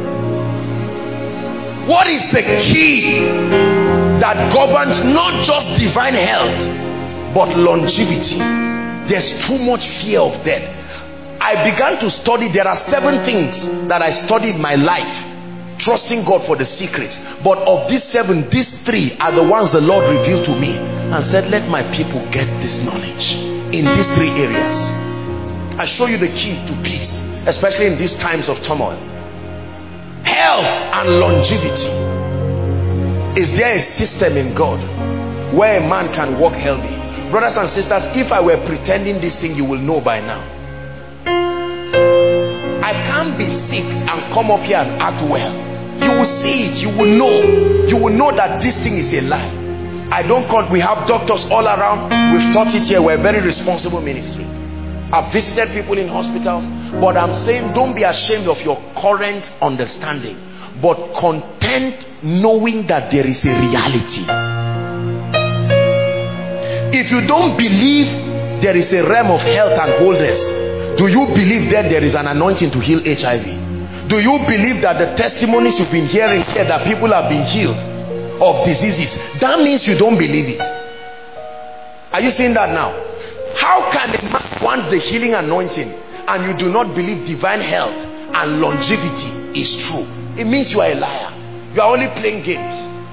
What is the key that governs not just divine health but longevity? There's too much fear of death. I began to study. There are 7 things that I studied in my life, trusting God for the secrets. But of these 7, these 3 are the ones the Lord revealed to me and said, let my people get this knowledge in these 3 areas. I show you the key to peace, especially in these times of turmoil. Health and longevity. Is there a system in God where a man can walk healthy? Brothers and sisters, if I were pretending this thing, you will know by now. I can't be sick and come up here and act well. You will see it. You will know. You will know that this thing is a lie. I don't count. We have doctors all around. We've taught it here. We're a very responsible ministry. I've visited people in hospitals. But I'm saying, don't be ashamed of your current understanding, but content knowing that there is a reality. If you don't believe there is a realm of health and wholeness, do you believe that there is an anointing to heal HIV? Do you believe that the testimonies you've been hearing here, that people have been healed of diseases, that means you don't believe it? Are you seeing that now? How can a man want the healing anointing and you do not believe divine health and longevity is true? It means you are a liar. You are only playing games.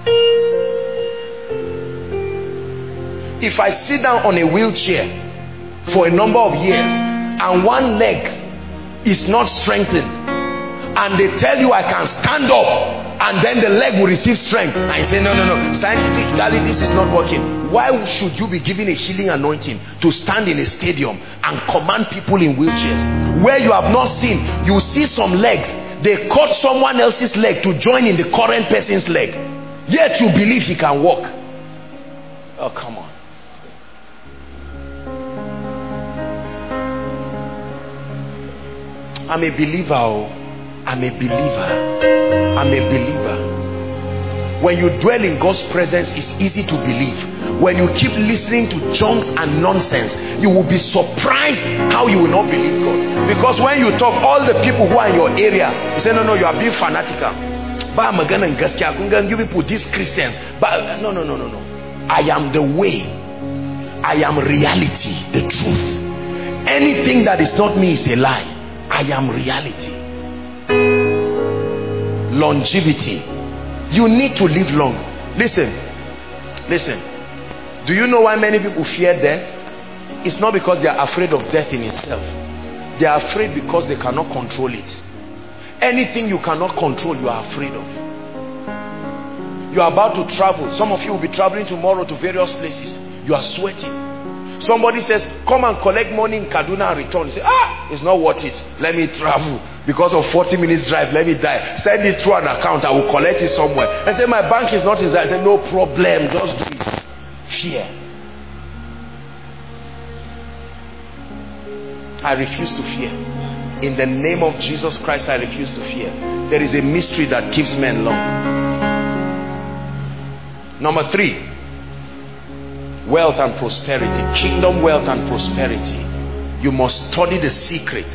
If I sit down on a wheelchair for a number of years and one leg is not strengthened, and they tell you I can stand up and then the leg will receive strength, and I say no, scientifically this is not working, why should you be given a healing anointing to stand in a stadium and command people in wheelchairs where you have not seen? You see some legs, they cut someone else's leg to join in the current person's leg, yet you believe he can walk. Oh, come on. I'm a believer. I'm a believer. I'm a believer. When you dwell in God's presence, it's easy to believe. When you keep listening to junks and nonsense, you will be surprised how you will not believe God. Because when you talk, all the people who are in your area, you say, no, you are being fanatical. But I'm going to give people these Christians. But no. I am the way. I am reality, the truth. Anything that is not me is a lie. I am reality. Longevity. You need to live long. Listen. Do you know why many people fear death? It's not because they are afraid of death in itself. They are afraid because they cannot control it. Anything you cannot control, you are afraid of. You are about to travel. Some of you will be traveling tomorrow to various places. You are sweating. Somebody says, come and collect money in Kaduna and return. You say, it's not worth it. Let me travel. Because of 40 minutes drive, let me die. Send it through an account. I will collect it somewhere. I say, my bank is not inside. I say, no problem. Just do it. Fear. I refuse to fear. In the name of Jesus Christ, I refuse to fear. There is a mystery that keeps men long. Number 3. Wealth and prosperity. Kingdom wealth and prosperity. You must study the secret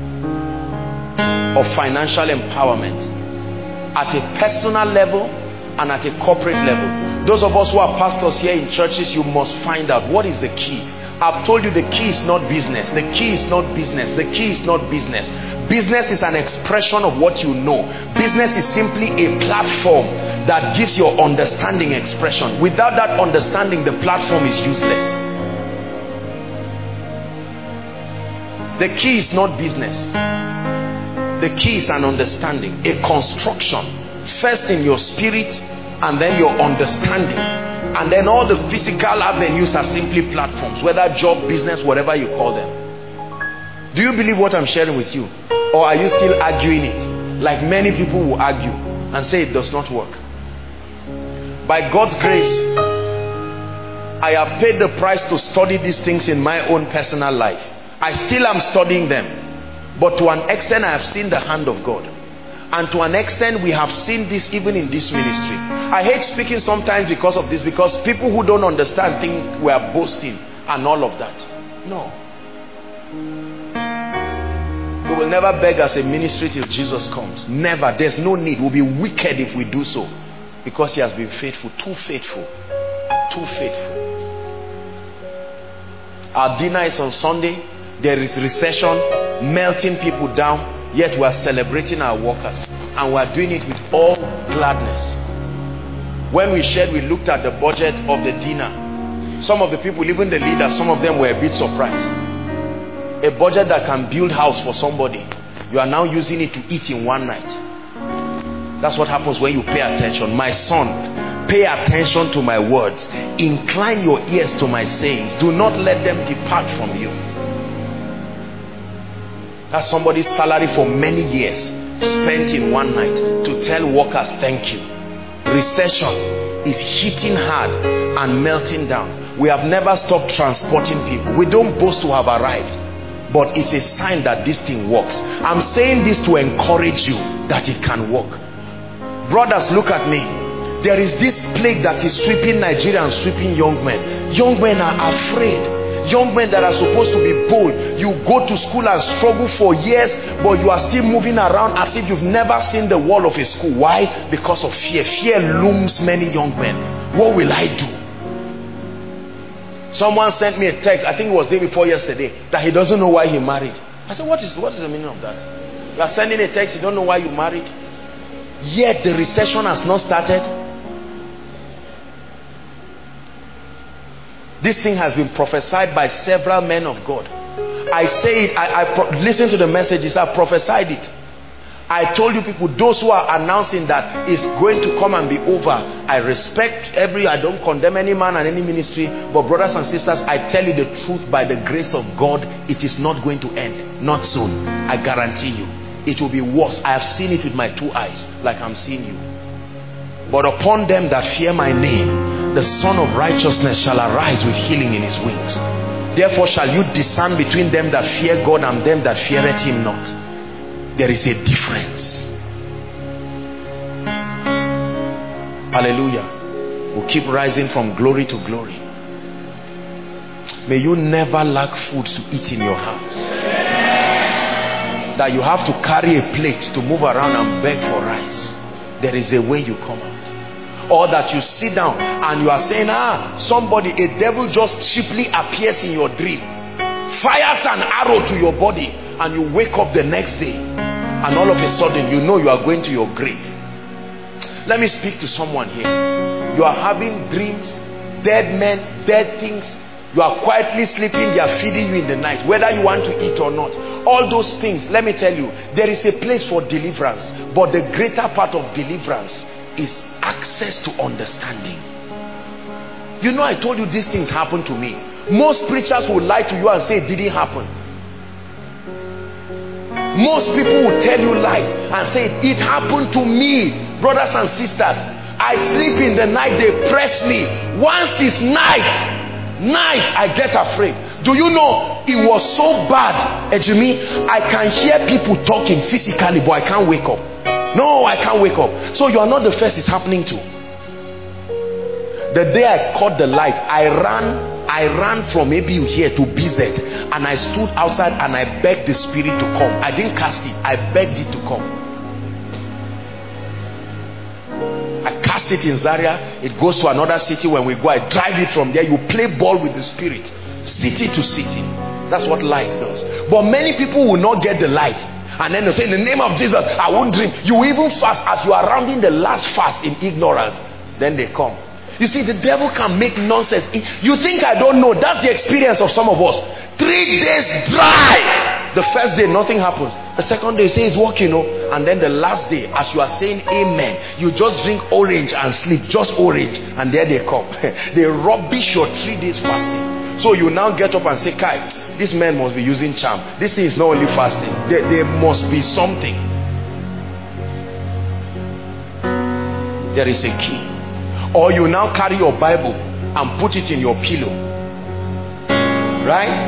of financial empowerment at a personal level and at a corporate level. Those of us who are pastors here in churches, you must find out what is the key. I've told you the key is not business. The key is not business. The key is not business. Business is an expression of what you know. Business is simply a platform that gives your understanding expression. Without that understanding, the platform is useless. The key is not business. The key is an understanding, a construction. First in your spirit and then your understanding. And then all the physical avenues are simply platforms, whether job, business, whatever you call them. Do you believe what I'm sharing with you? Or are you still arguing it? Like many people will argue and say it does not work. By God's grace, I have paid the price to study these things in my own personal life. I still am studying them. But to an extent, I have seen the hand of God. And to an extent, we have seen this even in this ministry. I hate speaking sometimes because of this, because people who don't understand think we are boasting and all of that. No. We will never beg as a ministry till Jesus comes. Never. There's no need. We'll be wicked if we do so. Because he has been faithful. Too faithful. Too faithful. Our dinner is on Sunday. There is recession, melting people down. Yet we are celebrating our workers. And we are doing it with all gladness. When we shared, we looked at the budget of the dinner. Some of the people, even the leaders, some of them were a bit surprised. A budget that can build house for somebody, you are now using it to eat in one night. That's what happens when you pay attention. My son, pay attention to my words. Incline your ears to my sayings. Do not let them depart from you. That's somebody's salary for many years spent in one night to tell workers thank you. Recession is hitting hard and melting down. We have never stopped transporting people. We don't boast to have arrived, but it's a sign that this thing works. I'm saying this to encourage you that it can work. Brothers, look at me. There is this plague that is sweeping Nigeria and sweeping young men. Young men are afraid. Young men that are supposed to be bold. You go to school and struggle for years, but you are still moving around as if you've never seen the wall of a school. Why? Because of fear. Fear looms many young men. What will I do? Someone sent me a text, I think it was the day before yesterday, that he doesn't know why he married. I said, what is the meaning of that? You are sending a text, you don't know why you married? Yet the recession has not started. This thing has been prophesied by several men of God. I say it, I listen to the messages, I prophesied it. I told you people, those who are announcing that it's going to come and be over, I respect I don't condemn any man and any ministry, but brothers and sisters, I tell you the truth, by the grace of God, it is not going to end. Not soon. I guarantee you. It will be worse. I have seen it with my 2 eyes, like I'm seeing you. But upon them that fear my name, the Son of Righteousness shall arise with healing in his wings. Therefore shall you discern between them that fear God and them that feareth him not. There is a difference. Hallelujah. We'll keep rising from glory to glory. May you never lack food to eat in your house. that you have to carry a plate to move around and beg for rice, there is a way you come out. Or that you sit down and you are saying, somebody, a devil just cheaply appears in your dream, fires an arrow to your body, and you wake up the next day and all of a sudden you know you are going to your grave. Let me speak to someone here. You are having dreams, dead men, dead things. You are quietly sleeping, they are feeding you in the night, whether you want to eat or not. All those things, let me tell you, there is a place for deliverance, but the greater part of deliverance is access to understanding. You know, I told you these things happened to me. Most preachers will lie to you and say it didn't happen. Most people will tell you lies and say it happened to me. Brothers and sisters, I sleep in the night, they press me. Once it's night, I get afraid. Do you know, it was so bad, Ejimi, I can hear people talking physically, but I can't wake up. No, I can't wake up. So you are not the first it's happening to. The day I caught the light, I ran from maybe here to BZ, and I stood outside and I begged the spirit to come. I didn't cast it, I begged it to come. I cast it in Zaria, it goes to another city. When we go, I drive it from there. You play ball with the spirit, city to city. That's what light does. But many people will not get the light, and then they say, in the name of Jesus, I won't dream. You even fast as you are rounding the last fast in ignorance, then they come. You see, the devil can make nonsense. You think I don't know? That's the experience of some of us. 3 days dry. The first day nothing happens. The second day you say it's working, and then the last day, as you are saying amen, you just drink orange and sleep, just orange, and there they come. They rubbish your 3 days fasting. So you now get up and say, Kai, this man must be using charm. This thing is not only fasting. There must be something. There is a key. Or you now carry your Bible and put it in your pillow. Right?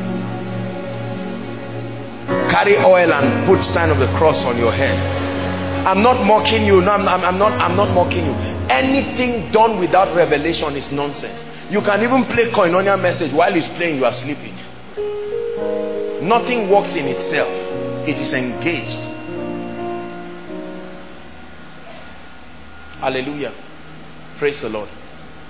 Carry oil and put sign of the cross on your head. I'm not mocking you. No, I'm not mocking you. Anything done without revelation is nonsense. You can even play Koinonia message while it's playing, you are sleeping. Nothing works in itself. It is engaged. Hallelujah. Praise the Lord.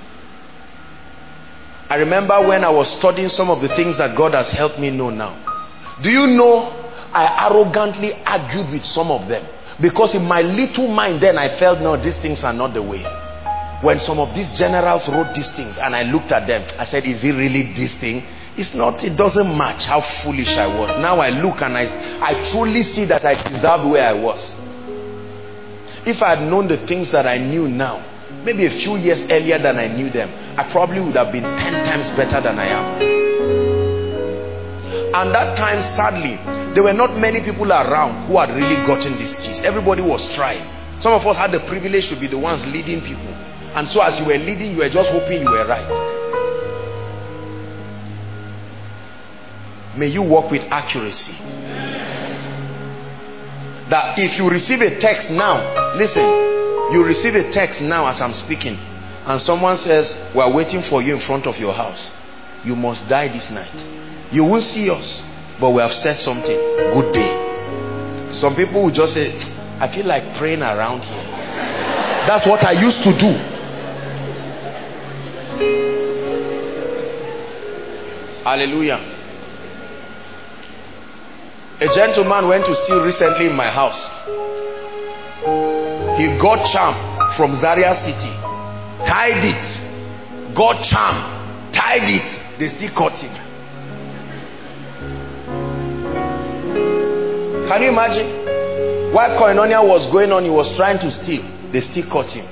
I remember when I was studying some of the things that God has helped me know now. Do you know, I arrogantly argued with some of them. Because in my little mind then I felt, no, these things are not the way. When some of these generals wrote these things and I looked at them, I said, is it really this thing? It's not, it doesn't match how foolish I was. Now I look and I truly see that I deserved where I was. If I had known the things that I knew now, maybe a few years earlier than I knew them, I probably would have been 10 times better than I am. And that time, sadly, there were not many people around who had really gotten these keys. Everybody was trying. Some of us had the privilege to be the ones leading people. And so as you were leading, you were just hoping you were right. May you walk with accuracy. That if you receive a text now, listen, you receive a text now as I'm speaking, and someone says, we are waiting for you in front of your house. You must die this night. You will see us, but we have said something. Good day. Some people will just say, I feel like praying around here. That's what I used to do. Hallelujah. A gentleman went to steal recently in my house. He got charm from Zaria City, tied it, got charm, tied it, they still caught him. Can you imagine? While Koinonia was going on, he was trying to steal, they still caught him.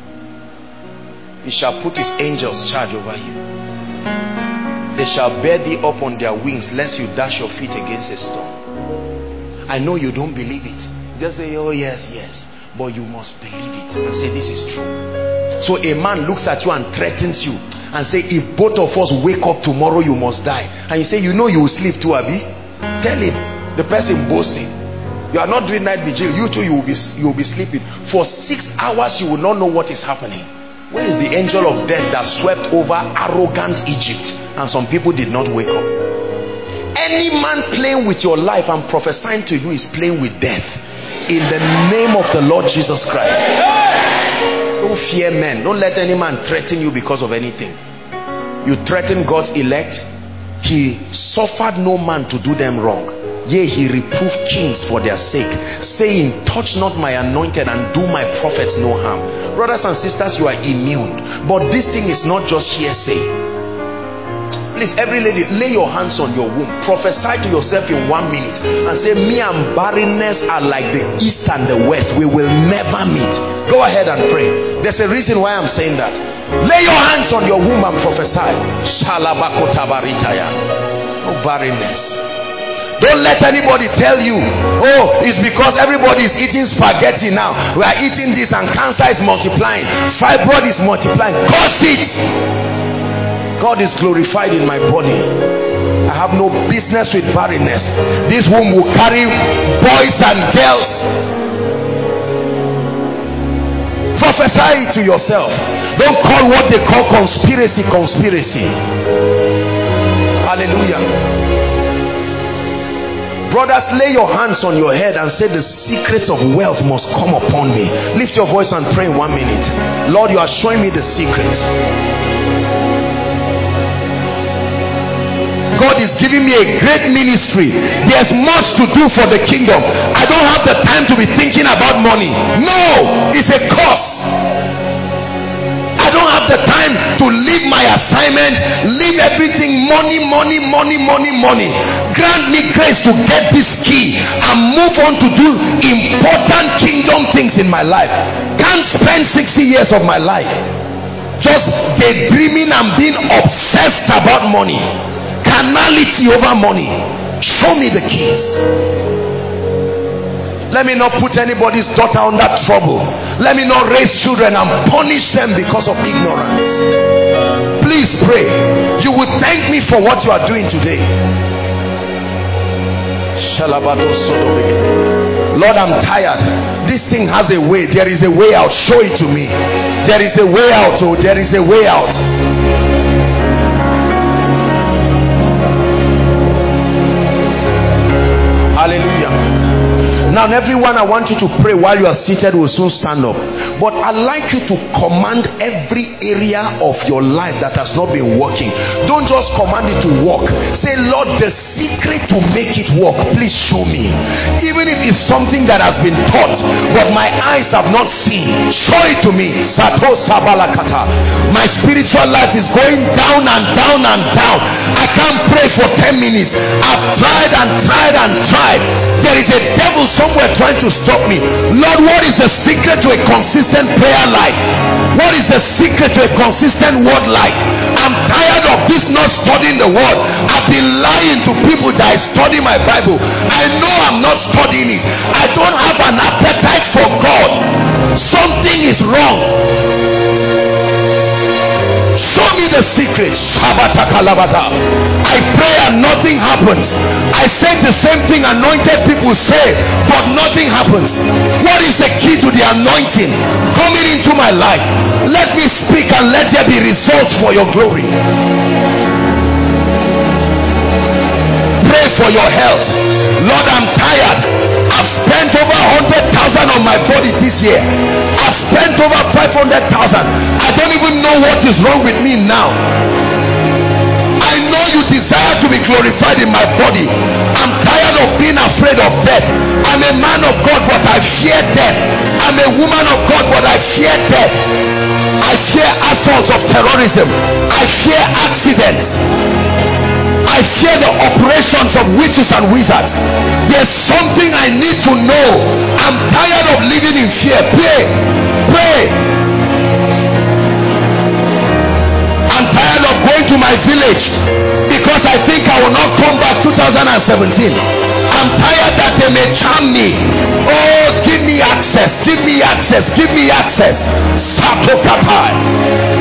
He shall put his angels charge over you. They shall bear thee up on their wings, lest you dash your feet against a stone. I know you don't believe it. Just say, oh yes, yes. But you must believe it and say, this is true. So a man looks at you and threatens you and say, if both of us wake up tomorrow, you must die. And you say, you know you will sleep too, Abi. Tell him. The person boasting. You are not doing night vigil. You too, you will be sleeping. For 6 hours, you will not know what is happening. Where is the angel of death that swept over arrogant Egypt? And some people did not wake up. Any man playing with your life, I'm prophesying to you, is playing with death. In the name of the Lord Jesus Christ. Don't fear men. Don't let any man threaten you because of anything. You threaten God's elect. He suffered no man to do them wrong. Yea, he reproved kings for their sake, saying, touch not my anointed and do my prophets no harm. Brothers and sisters, you are immune. But this thing is not just hearsay. Please, every lady, lay your hands on your womb. Prophesy to yourself in 1 minute and say, me and barrenness are like the east and the west. We will never meet. Go ahead and pray. There's a reason why I'm saying that. Lay your hands on your womb and prophesy. No barrenness. Don't let anybody tell you, oh, it's because everybody is eating spaghetti now. We are eating this and cancer is multiplying. Fibroid is multiplying. Curse it. God is glorified in my body. I have no business with barrenness. This womb will carry boys and girls. Prophesy it to yourself. Don't call what they call conspiracy. Hallelujah. Brothers, lay your hands on your head and say, the secrets of wealth must come upon me. Lift your voice and pray in 1 minute. Lord, you are showing me the secrets. God is giving me a great ministry. There's much to do for the kingdom. I don't have the time to be thinking about money. No, it's a cost. I don't have the time to leave my assignment, leave everything, money. Grant me grace to get this key and move on to do important kingdom things in my life. Can't spend 60 years of my life just daydreaming and being obsessed about money. Carnality over money. Show me the keys. Let me not put anybody's daughter under trouble. Let me not raise children and punish them because of ignorance. Please pray. You will thank me for what you are doing today. Lord, I'm tired. This thing has a way. There is a way out. Show it to me. There is a way out. Oh, there is a way out. Hallelujah. Now everyone, I want you to pray while you are seated. Will soon stand up, but I'd like you to command every area of your life that has not been working. Don't just command it to work. Say, Lord, the secret to make it work, please show me. Even if it's something that has been taught but my eyes have not seen, show it to me. Sato Sabalakata. My spiritual life is going down and down and down. I can't pray for 10 minutes. I've tried and tried and tried. There is a devil somewhere trying to stop me. Lord, what is the secret to a consistent prayer life? What is the secret to a consistent word life? I'm tired of this not studying the word. I've been lying to people that I study my Bible. I know I'm not studying it. I don't have an appetite for God. Something is wrong. Show me the secret. I pray and nothing happens. I say the same thing anointed people say, but nothing happens. What is the key to the anointing coming into my life? Let me speak and let there be results for your glory. Pray for your health. Lord, I'm tired. I've spent over 100,000 on my body this year. I've spent over 500,000. I don't even know what is wrong with me now. I know you desire to be glorified in my body. I'm tired of being afraid of death. I'm a man of God, but I fear death. I'm a woman of God, but I fear death. I fear assaults of terrorism. I fear accidents. I fear the operations of witches and wizards. There's something I need to know. I'm tired of living in fear. Pray. I'm tired of going to my village because I think I will not come back 2017. I'm tired that they may charm me. Oh, give me access. Satokatai.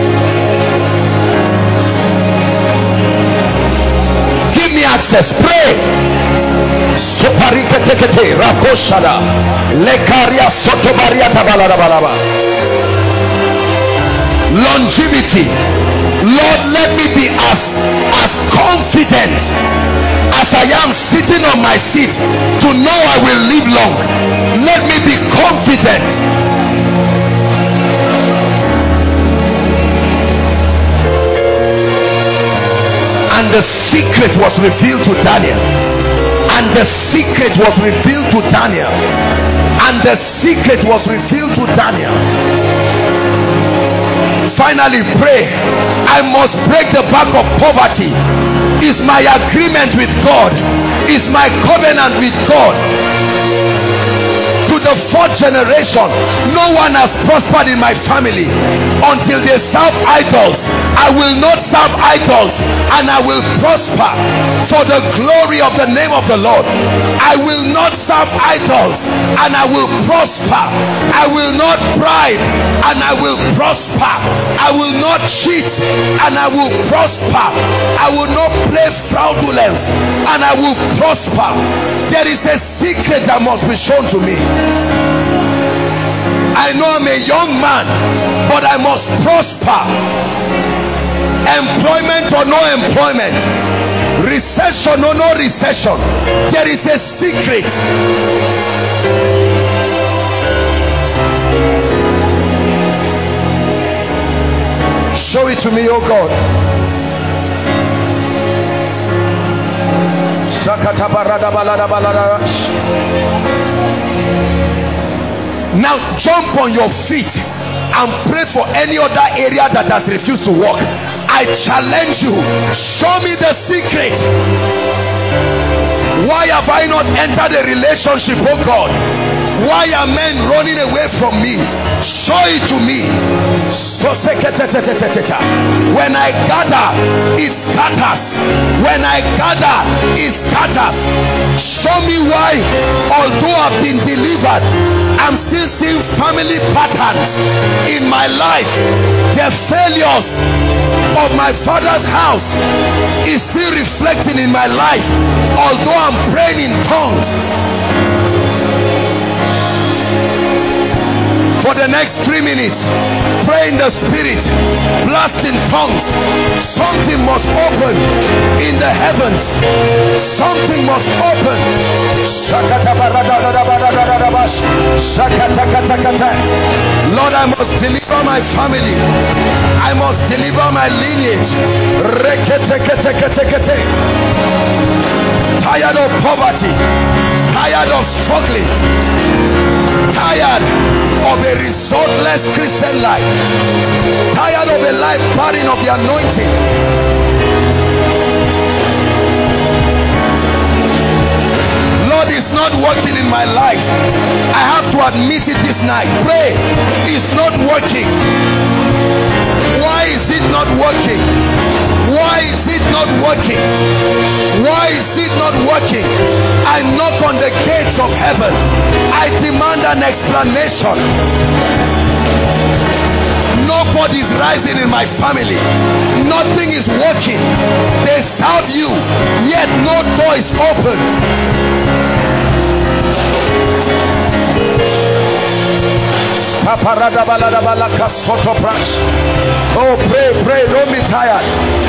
Give me access. Pray. Sopariketekete rakoshada lekaria sotobaria tabalarabalaba. Longevity. Lord, let me be as confident I am sitting on my seat to know I will live long. Let me be confident. And the secret was revealed to Daniel. And the secret was revealed to Daniel. And the secret was revealed to Daniel. Finally, pray. I must break the back of poverty. Is my agreement with God. Is my covenant with God. To the fourth generation, no one has prospered in my family until they serve idols. I will not serve idols, and I will prosper for the glory of the name of the Lord. I will not serve idols, and I will prosper. I will not bribe, and I will prosper. I will not cheat, and I will prosper. I will not play fraudulence, and I will prosper. There is a secret that must be shown to me. I know I'm a young man, but I must prosper. Employment or no employment, recession or no recession, there is a secret. Show it to me, oh God. Now jump on your feet and pray for any other area that has refused to work. I challenge you, show me the secret. Why have I not entered a relationship, oh God? Why are men running away from me? Show it to me. When I gather, it scatters. When I gather, it scatters. Show me why, although I've been delivered, I'm still seeing family patterns in my life. The failures of my father's house is still reflecting in my life, although I'm praying in tongues. For the next 3 minutes, pray in the spirit, blast in tongues. Something must open in the heavens. Something must open. Lord, I must deliver my family. I must deliver my lineage. Tired of poverty, tired of struggling, tired of a resultless Christian life, tired of a life barren of the anointing. Lord, it's not working in my life. I have to admit it this night. Pray. It's not working. Why is it not working? Why is it not working? Why is it not working? I knock on the gates of heaven. I demand an explanation. Nobody is rising in my family. Nothing is working. They serve you, yet no door is open. Oh, pray, don't be tired.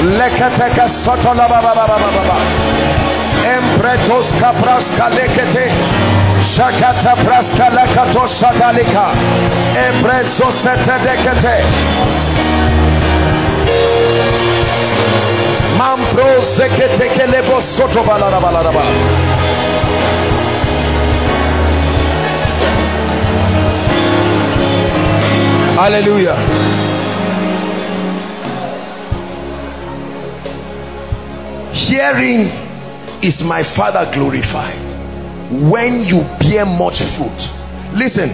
Empretos kapraska lekete shakata praska lakato shakalika empreso sete dekete mampro zekete kelebo soto balaraba. Hallelujah. Hearing is my Father glorified when you bear much fruit. Listen.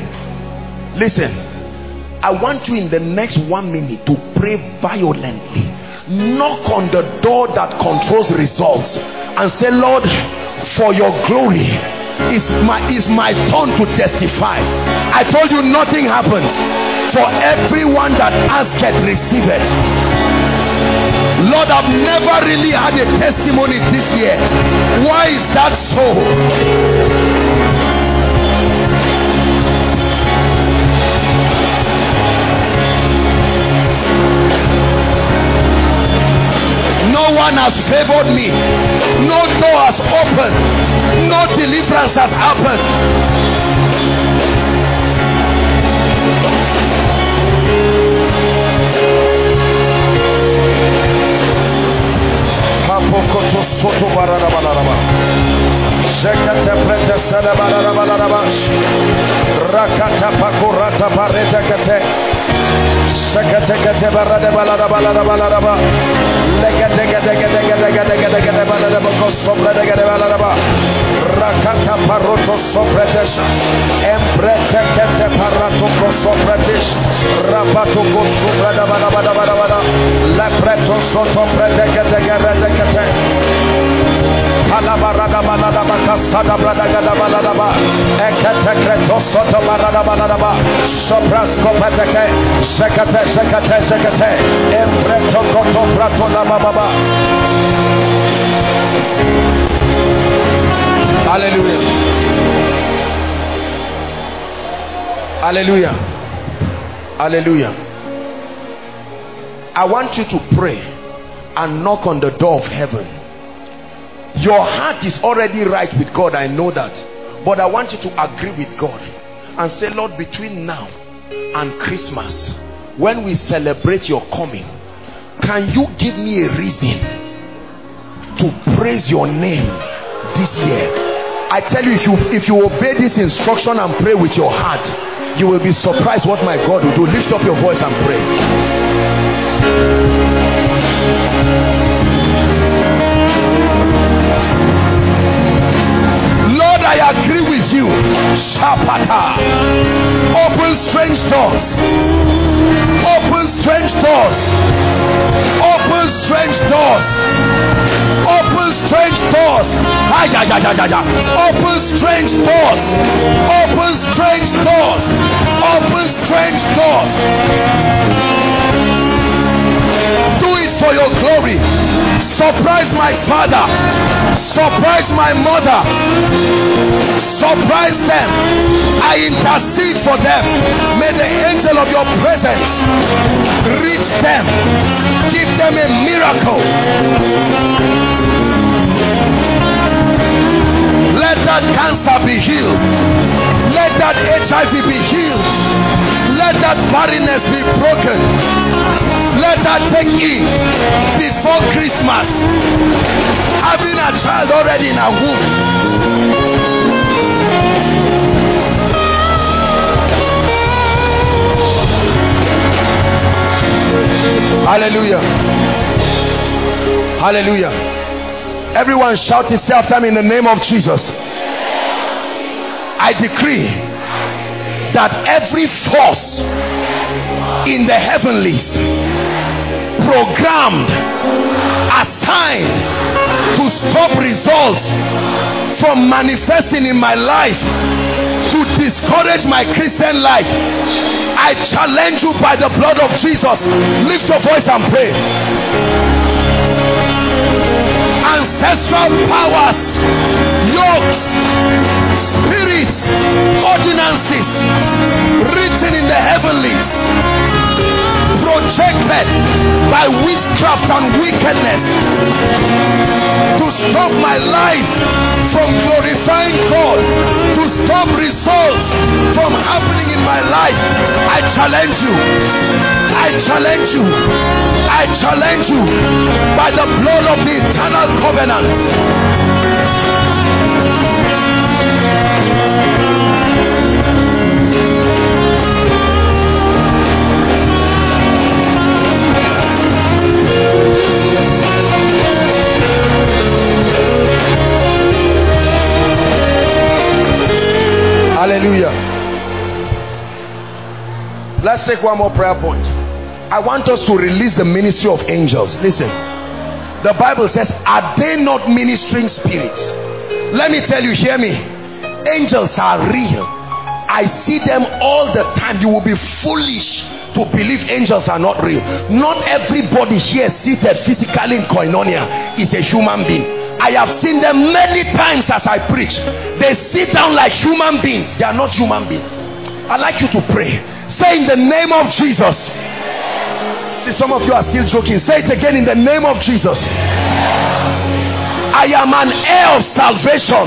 I want you in the next 1 minute to pray violently. Knock on the door that controls results and say, Lord, for your glory, is my turn to testify. I told you nothing happens. For everyone that asketh, receive it. Lord, I've never really had a testimony this year. Why is that so? No one has favored me. No door has opened. No deliverance has happened. Rakata pakurata pareta kate sakate kate barada balada balada balada legate gate gate gate gate gate gate balada kosobra gate balada rakata paroto sopretesh embrete kate parato kosopretesh rapato kosobra balada balada la preto soto prete gate gate gate Alabarada balada bakasada brada gada balada ba eketekreto soto barada balada ba soprasko pateke sekate empreto koto prato la baba. Hallelujah. Hallelujah. Hallelujah. I want you to pray and knock on the door of heaven. Your heart is already right with God, I know that, but I want you to agree with God and say, Lord, between now and Christmas, when we celebrate your coming, can you give me a reason to praise your name this year? I tell you, if you obey this instruction and pray with your heart, you will be surprised what my God will do. Lift up your voice and pray. Lord, I agree with you. Shapata. Open strange doors. Open strange doors. Open strange doors. Open strange doors. Open strange doors. Open strange doors. Open strange doors. Do it for your glory. Surprise my father. Surprise my mother. Surprise them. I intercede for them. May the angel of your presence reach them. Give them a miracle. Let that cancer be healed. Let that HIV be healed. Let that barrenness be broken. Let that take in before Christmas. Having a child already in a womb. Hallelujah. Hallelujah. Everyone shout it after me in the name of Jesus. I decree that every force in the heavenlies programmed, assigned to stop results from manifesting in my life, to discourage my Christian life, I challenge you by the blood of Jesus. Lift your voice and pray. Ancestral powers, yokes, spirits, ordinances written in the heavenlies, projected by witchcraft and wickedness to stop my life from glorifying God, to stop results from happening in my life. I challenge you. I challenge you. I challenge you by the blood of the eternal covenant. Hallelujah. Let's take one more prayer point. I want us to release the ministry of angels. Listen, the Bible says, are they not ministering spirits? Let me tell you, hear me. Angels are real. I see them all the time. You will be foolish to believe angels are not real. Not everybody here seated physically in koinonia is a human being. I have seen them many times as I preach. They sit down like human beings. They are not human beings. I'd like you to pray. Say, in the name of Jesus, See, some of you are still joking. Say it again in the name of Jesus. I am an heir of salvation.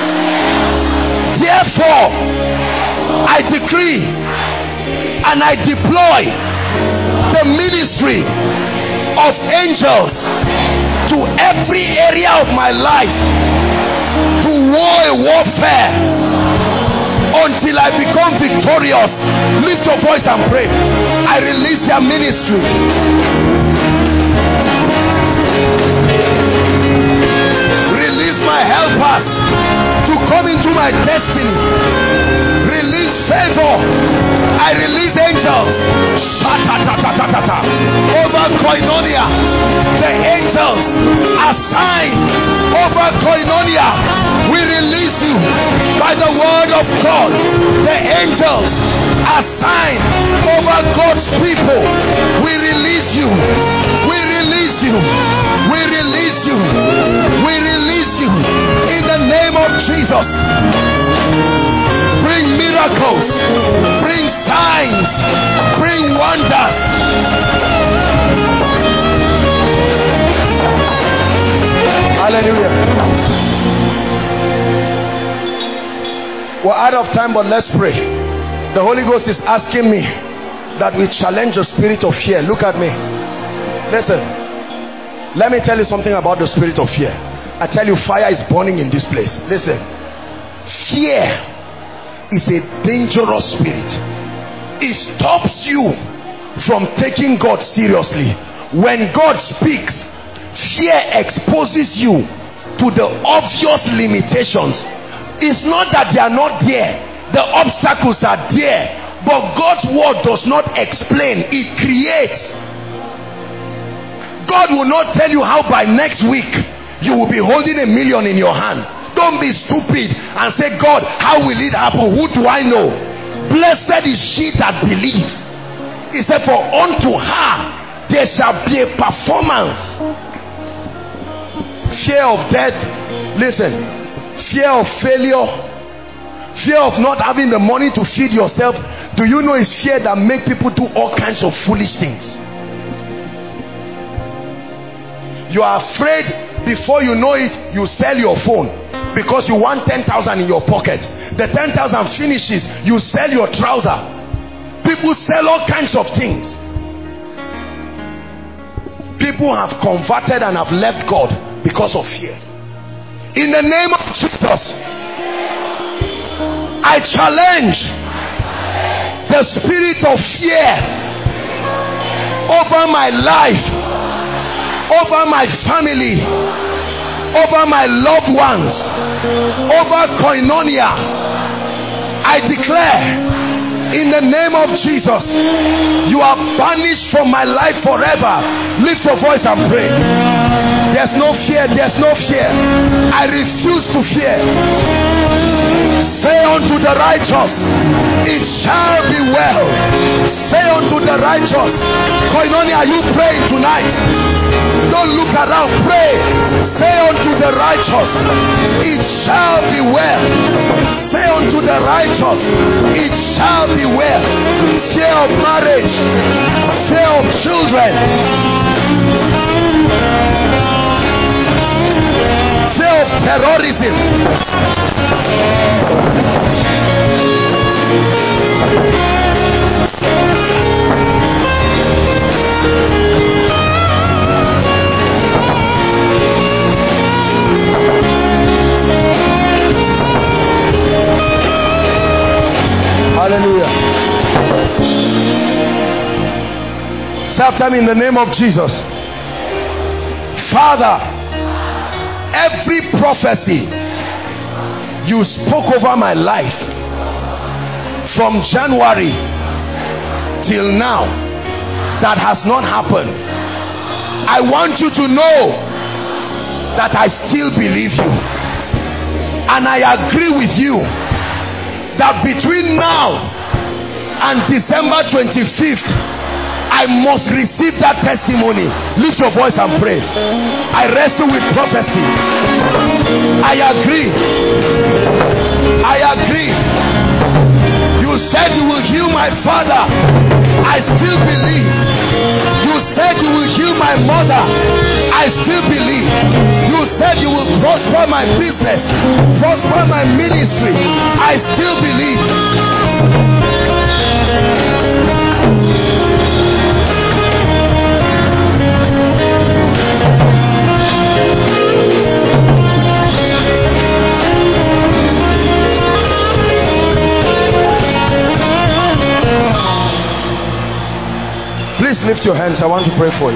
Therefore, I decree and I deploy the ministry of angels to every area of my life to war a warfare until I become victorious. Lift your voice and pray. I release their ministry. Release my helpers to come into my destiny. Release favor. I release angels over Koinonia. The angels assigned over Koinonia. We release you by the word of God. The angels assigned over God's people. We release you. We release you. We release you. We release you in the name of Jesus. Bring miracles, bring signs, bring wonders. Hallelujah. We're out of time, but let's pray. The Holy Ghost is asking me that we challenge the spirit of fear. Look at me. Listen. Let me tell you something about the spirit of fear. I tell you, fire is burning in this place. Listen. Fear is a dangerous spirit. It stops you from taking God seriously. When God speaks, fear exposes you to the obvious limitations. It's not that they are not there. The obstacles are there. But God's word does not explain. It creates. God will not tell you how by next week you will be holding $1 million in your hand. Don't be stupid and say, God, how will it happen? Who do I know? Blessed is she that believes. He said, for unto her there shall be a performance. Fear of death. Listen. Fear of failure. Fear of not having the money to feed yourself. Do you know it's fear that makes people do all kinds of foolish things? You are afraid. Before you know it, you sell your phone because you want 10,000 in your pocket. The 10,000 finishes, you sell your trouser. People sell all kinds of things. People have converted and have left God because of fear. In the name of Jesus, I challenge the spirit of fear over my life, over my family, over my loved ones, over Koinonia. I declare in the name of Jesus, you are banished from my life forever. Lift your voice and pray. There's no fear. There's no fear. I refuse to fear. Say unto the righteous, it shall be well. Say unto the righteous. Koinonia, are you praying tonight? Don't look around, pray. Say unto the righteous, it shall be well. Say unto the righteous, it shall be well. Fear of marriage, fear of children, fear of terrorism. Hallelujah. Say after me in the name of Jesus. Father, every prophecy you spoke over my life from January till now that has not happened, I want you to know that I still believe you, and I agree with you that between now and December 25th I must receive that testimony. Lift your voice and pray. I wrestle with prophecy. I agree. I agree. You said you will heal my father. I still believe. You you will heal my mother. I still believe. You said you will prosper my business, prosper my ministry. I still believe. Please lift your hands. I want to pray for you.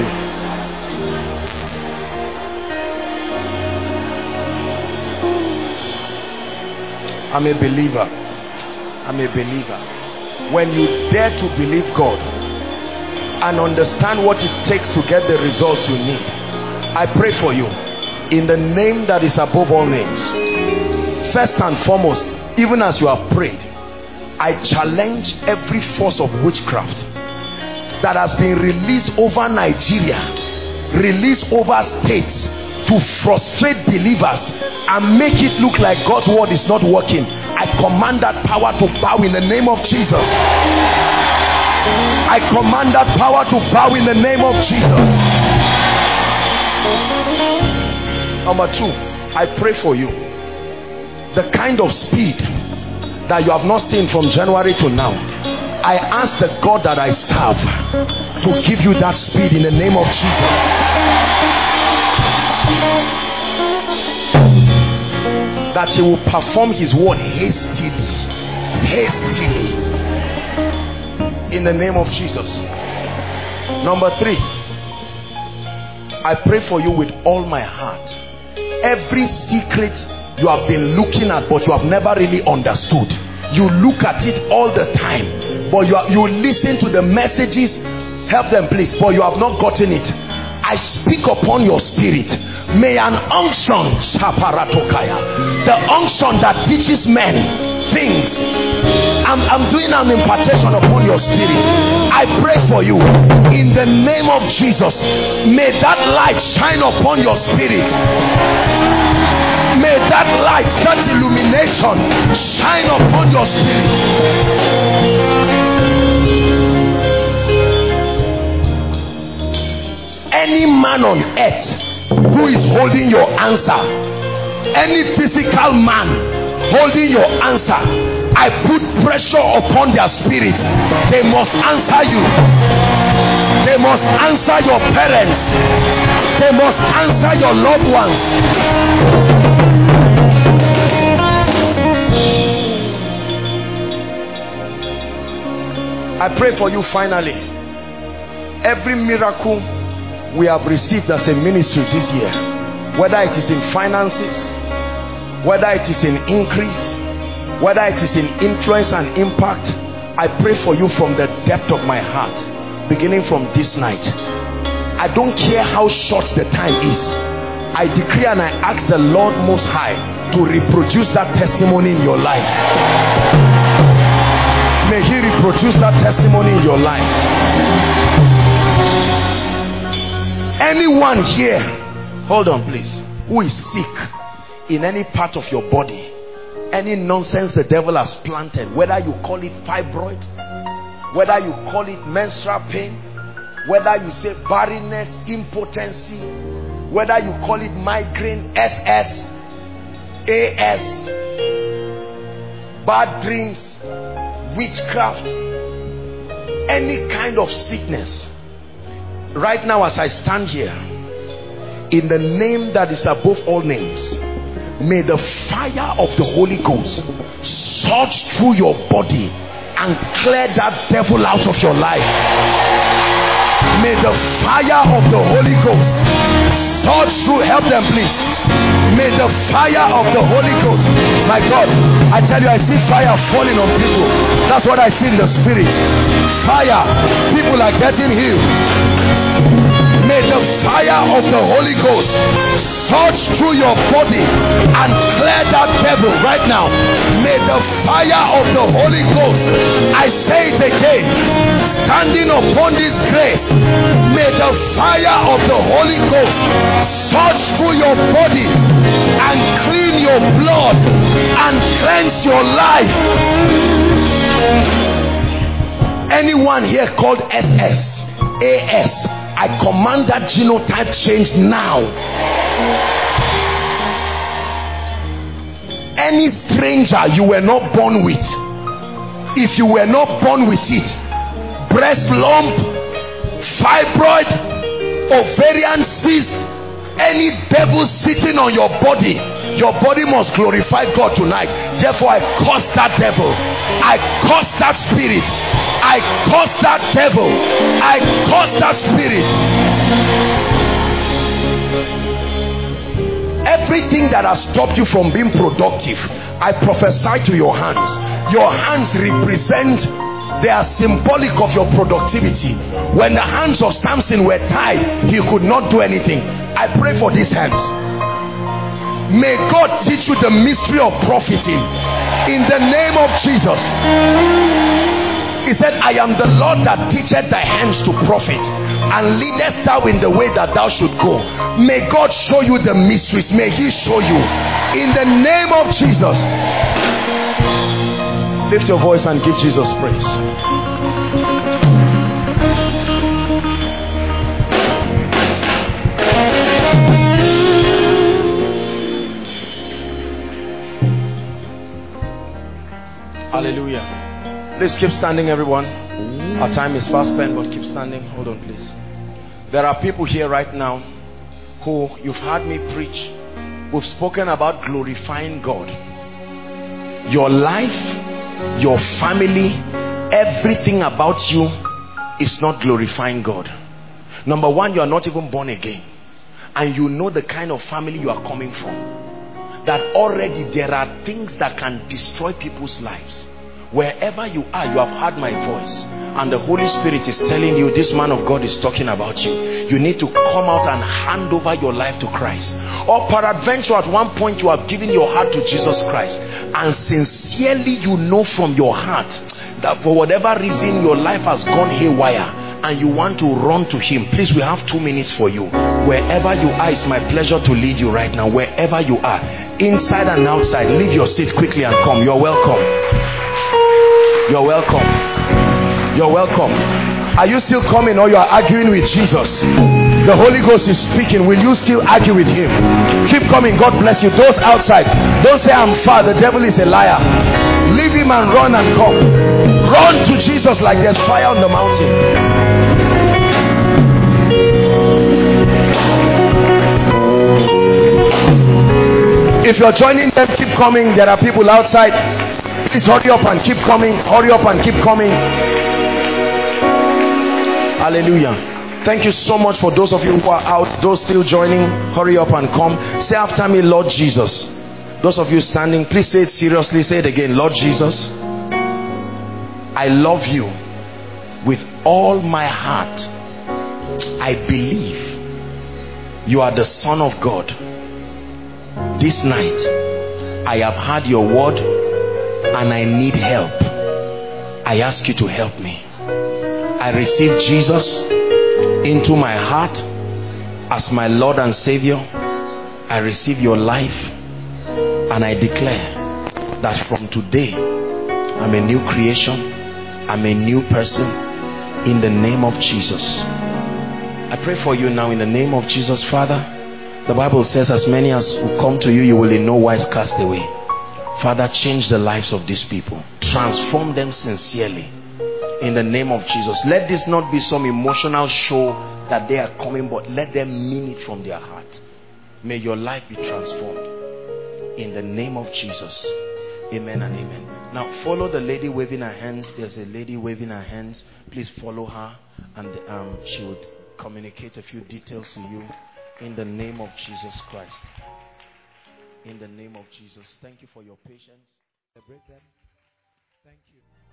I'm a believer. I'm a believer. When you dare to believe God and understand what it takes to get the results you need, I pray for you in the name that is above all names. First and foremost, even as you have prayed, I challenge every force of witchcraft that has been released over Nigeria, released over states to frustrate believers and make it look like God's word is not working. I command that power to bow in the name of Jesus. I command that power to bow in the name of Jesus. Number two, I pray for you. The kind of speed that you have not seen from January to now, I ask the God that I serve to give you that speed in the name of Jesus. That he will perform his word hastily. Hastily. In the name of Jesus. Number three, I pray for you with all my heart. Every secret you have been looking at but you have never really understood. You look at it all the time, but you listen to the messages, help them please, but you have not gotten it. I speak upon your spirit. May an unction, the unction that teaches men things, I'm doing an impartation upon your spirit. I pray for you in the name of Jesus. May that light shine upon your spirit. May that light, that illumination shine upon your spirit. Any man on earth who is holding your answer, any physical man holding your answer, I put pressure upon their spirit. They must answer you. They must answer your parents. They must answer your loved ones. I pray for you finally. Every miracle we have received as a ministry this year, whether it is in finances, whether it is in increase, whether it is in influence and impact, I pray for you from the depth of my heart, beginning from this night. I don't care how short the time is. I decree and I ask the Lord Most High to reproduce that testimony in your life. May he reproduce that testimony in your life. Anyone here, hold on please, who is sick in any part of your body, any nonsense the devil has planted, whether you call it fibroid, whether you call it menstrual pain, whether you say barrenness, impotency, whether you call it migraine, SS, AS, bad dreams, witchcraft, any kind of sickness, right now as I stand here, in the name that is above all names, may the fire of the Holy Ghost surge through your body and clear that devil out of your life. May the fire of the Holy Ghost surge through, help them please. May the fire of the Holy Ghost, my God, I tell you, I see fire falling on people. That's what I see in the spirit. Fire, people are getting healed. May the fire of the Holy Ghost surge through your body and clear that devil right now. May the fire of the Holy Ghost, I say it again, standing upon this grace, may the fire of the Holy Ghost surge through your body and clean your blood and cleanse your life. Anyone here called SS, AS, I command that genotype change now. Any stranger you were not born with, if you were not born with it, breast lump, fibroid, ovarian cyst, any devil sitting on your body must glorify God tonight. Therefore I curse that devil, I curse that spirit, I curse that devil, I curse that spirit. Everything that has stopped you from being productive, I prophesy to your hands. Your hands represent, they are symbolic of your productivity. When the hands of Samson were tied, he could not do anything. I pray for these hands. May God teach you the mystery of profiting in the name of Jesus. He said, I am the Lord that teacheth thy hands to profit, and leadest thou in the way that thou should go. May God show you the mysteries. May he show you in the name of Jesus. Lift your voice and give Jesus praise. Hallelujah. Please keep standing, everyone. Our time is fast spent, but keep standing. Hold on, please. There are people here right now who you've heard me preach. We've spoken about glorifying God. Your life, your family, everything about you is not glorifying God. Number one, you are not even born again, and you know the kind of family you are coming from, that already there are things that can destroy people's lives. Wherever you are, you have heard my voice, and the Holy Spirit is telling you, this man of God is talking about you. You need to come out and hand over your life to Christ. Or peradventure at one point you have given your heart to Jesus Christ, and sincerely you know from your heart that for whatever reason your life has gone haywire and you want to run to him. Please, we have 2 minutes for you. Wherever you are, it's my pleasure to lead you right now. Wherever you are, inside and outside, leave your seat quickly and come. You're welcome. You're welcome. You're welcome. Are you still coming, or you are arguing with Jesus? The Holy Ghost is speaking. Will you still argue with him? Keep coming. God bless you. Those outside, don't say I'm far. The devil is a liar. Leave him and run and come. Run to Jesus like there's fire on the mountain. If you're joining them, keep coming. There are people outside. Please hurry up and keep coming. Hurry up and keep coming. Hallelujah. Thank you so much for those of you who are out. Those still joining, hurry up and come. Say after me, Lord Jesus. Those of you standing, please say it seriously. Say it again. Lord Jesus, I love you with all my heart. I believe you are the Son of God. This night I have heard your word and I need help. I ask you to help me. I receive Jesus into my heart as my Lord and Savior. I receive your life, and I declare that from today I'm a new creation. I'm a new person in the name of Jesus. I pray for you now in the name of Jesus. Father, the Bible says, as many as who come to you, you will in no wise cast away. Father, change the lives of these people. Transform them sincerely in the name of Jesus. Let this not be some emotional show that they are coming, but let them mean it from their heart. May your life be transformed in the name of Jesus. Amen and amen. Now follow the lady waving her hands. There's a lady waving her hands. Please follow her, and she would communicate a few details to you in the name of Jesus Christ. In the name of Jesus. Thank you for your patience. Thank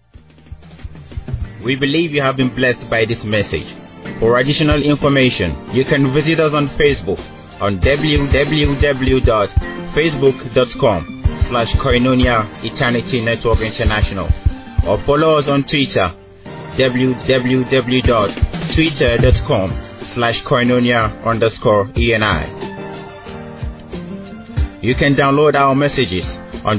you. We believe you have been blessed by this message. For additional information, you can visit us on Facebook on www.facebook.com/Koinonia Eternity Network International, or follow us on Twitter www.twitter.com/Koinonia_ENI. You can download our messages on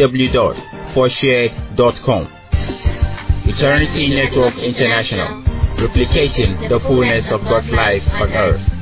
www.forshared.com. Eternity Network International, replicating the fullness of God's life on earth.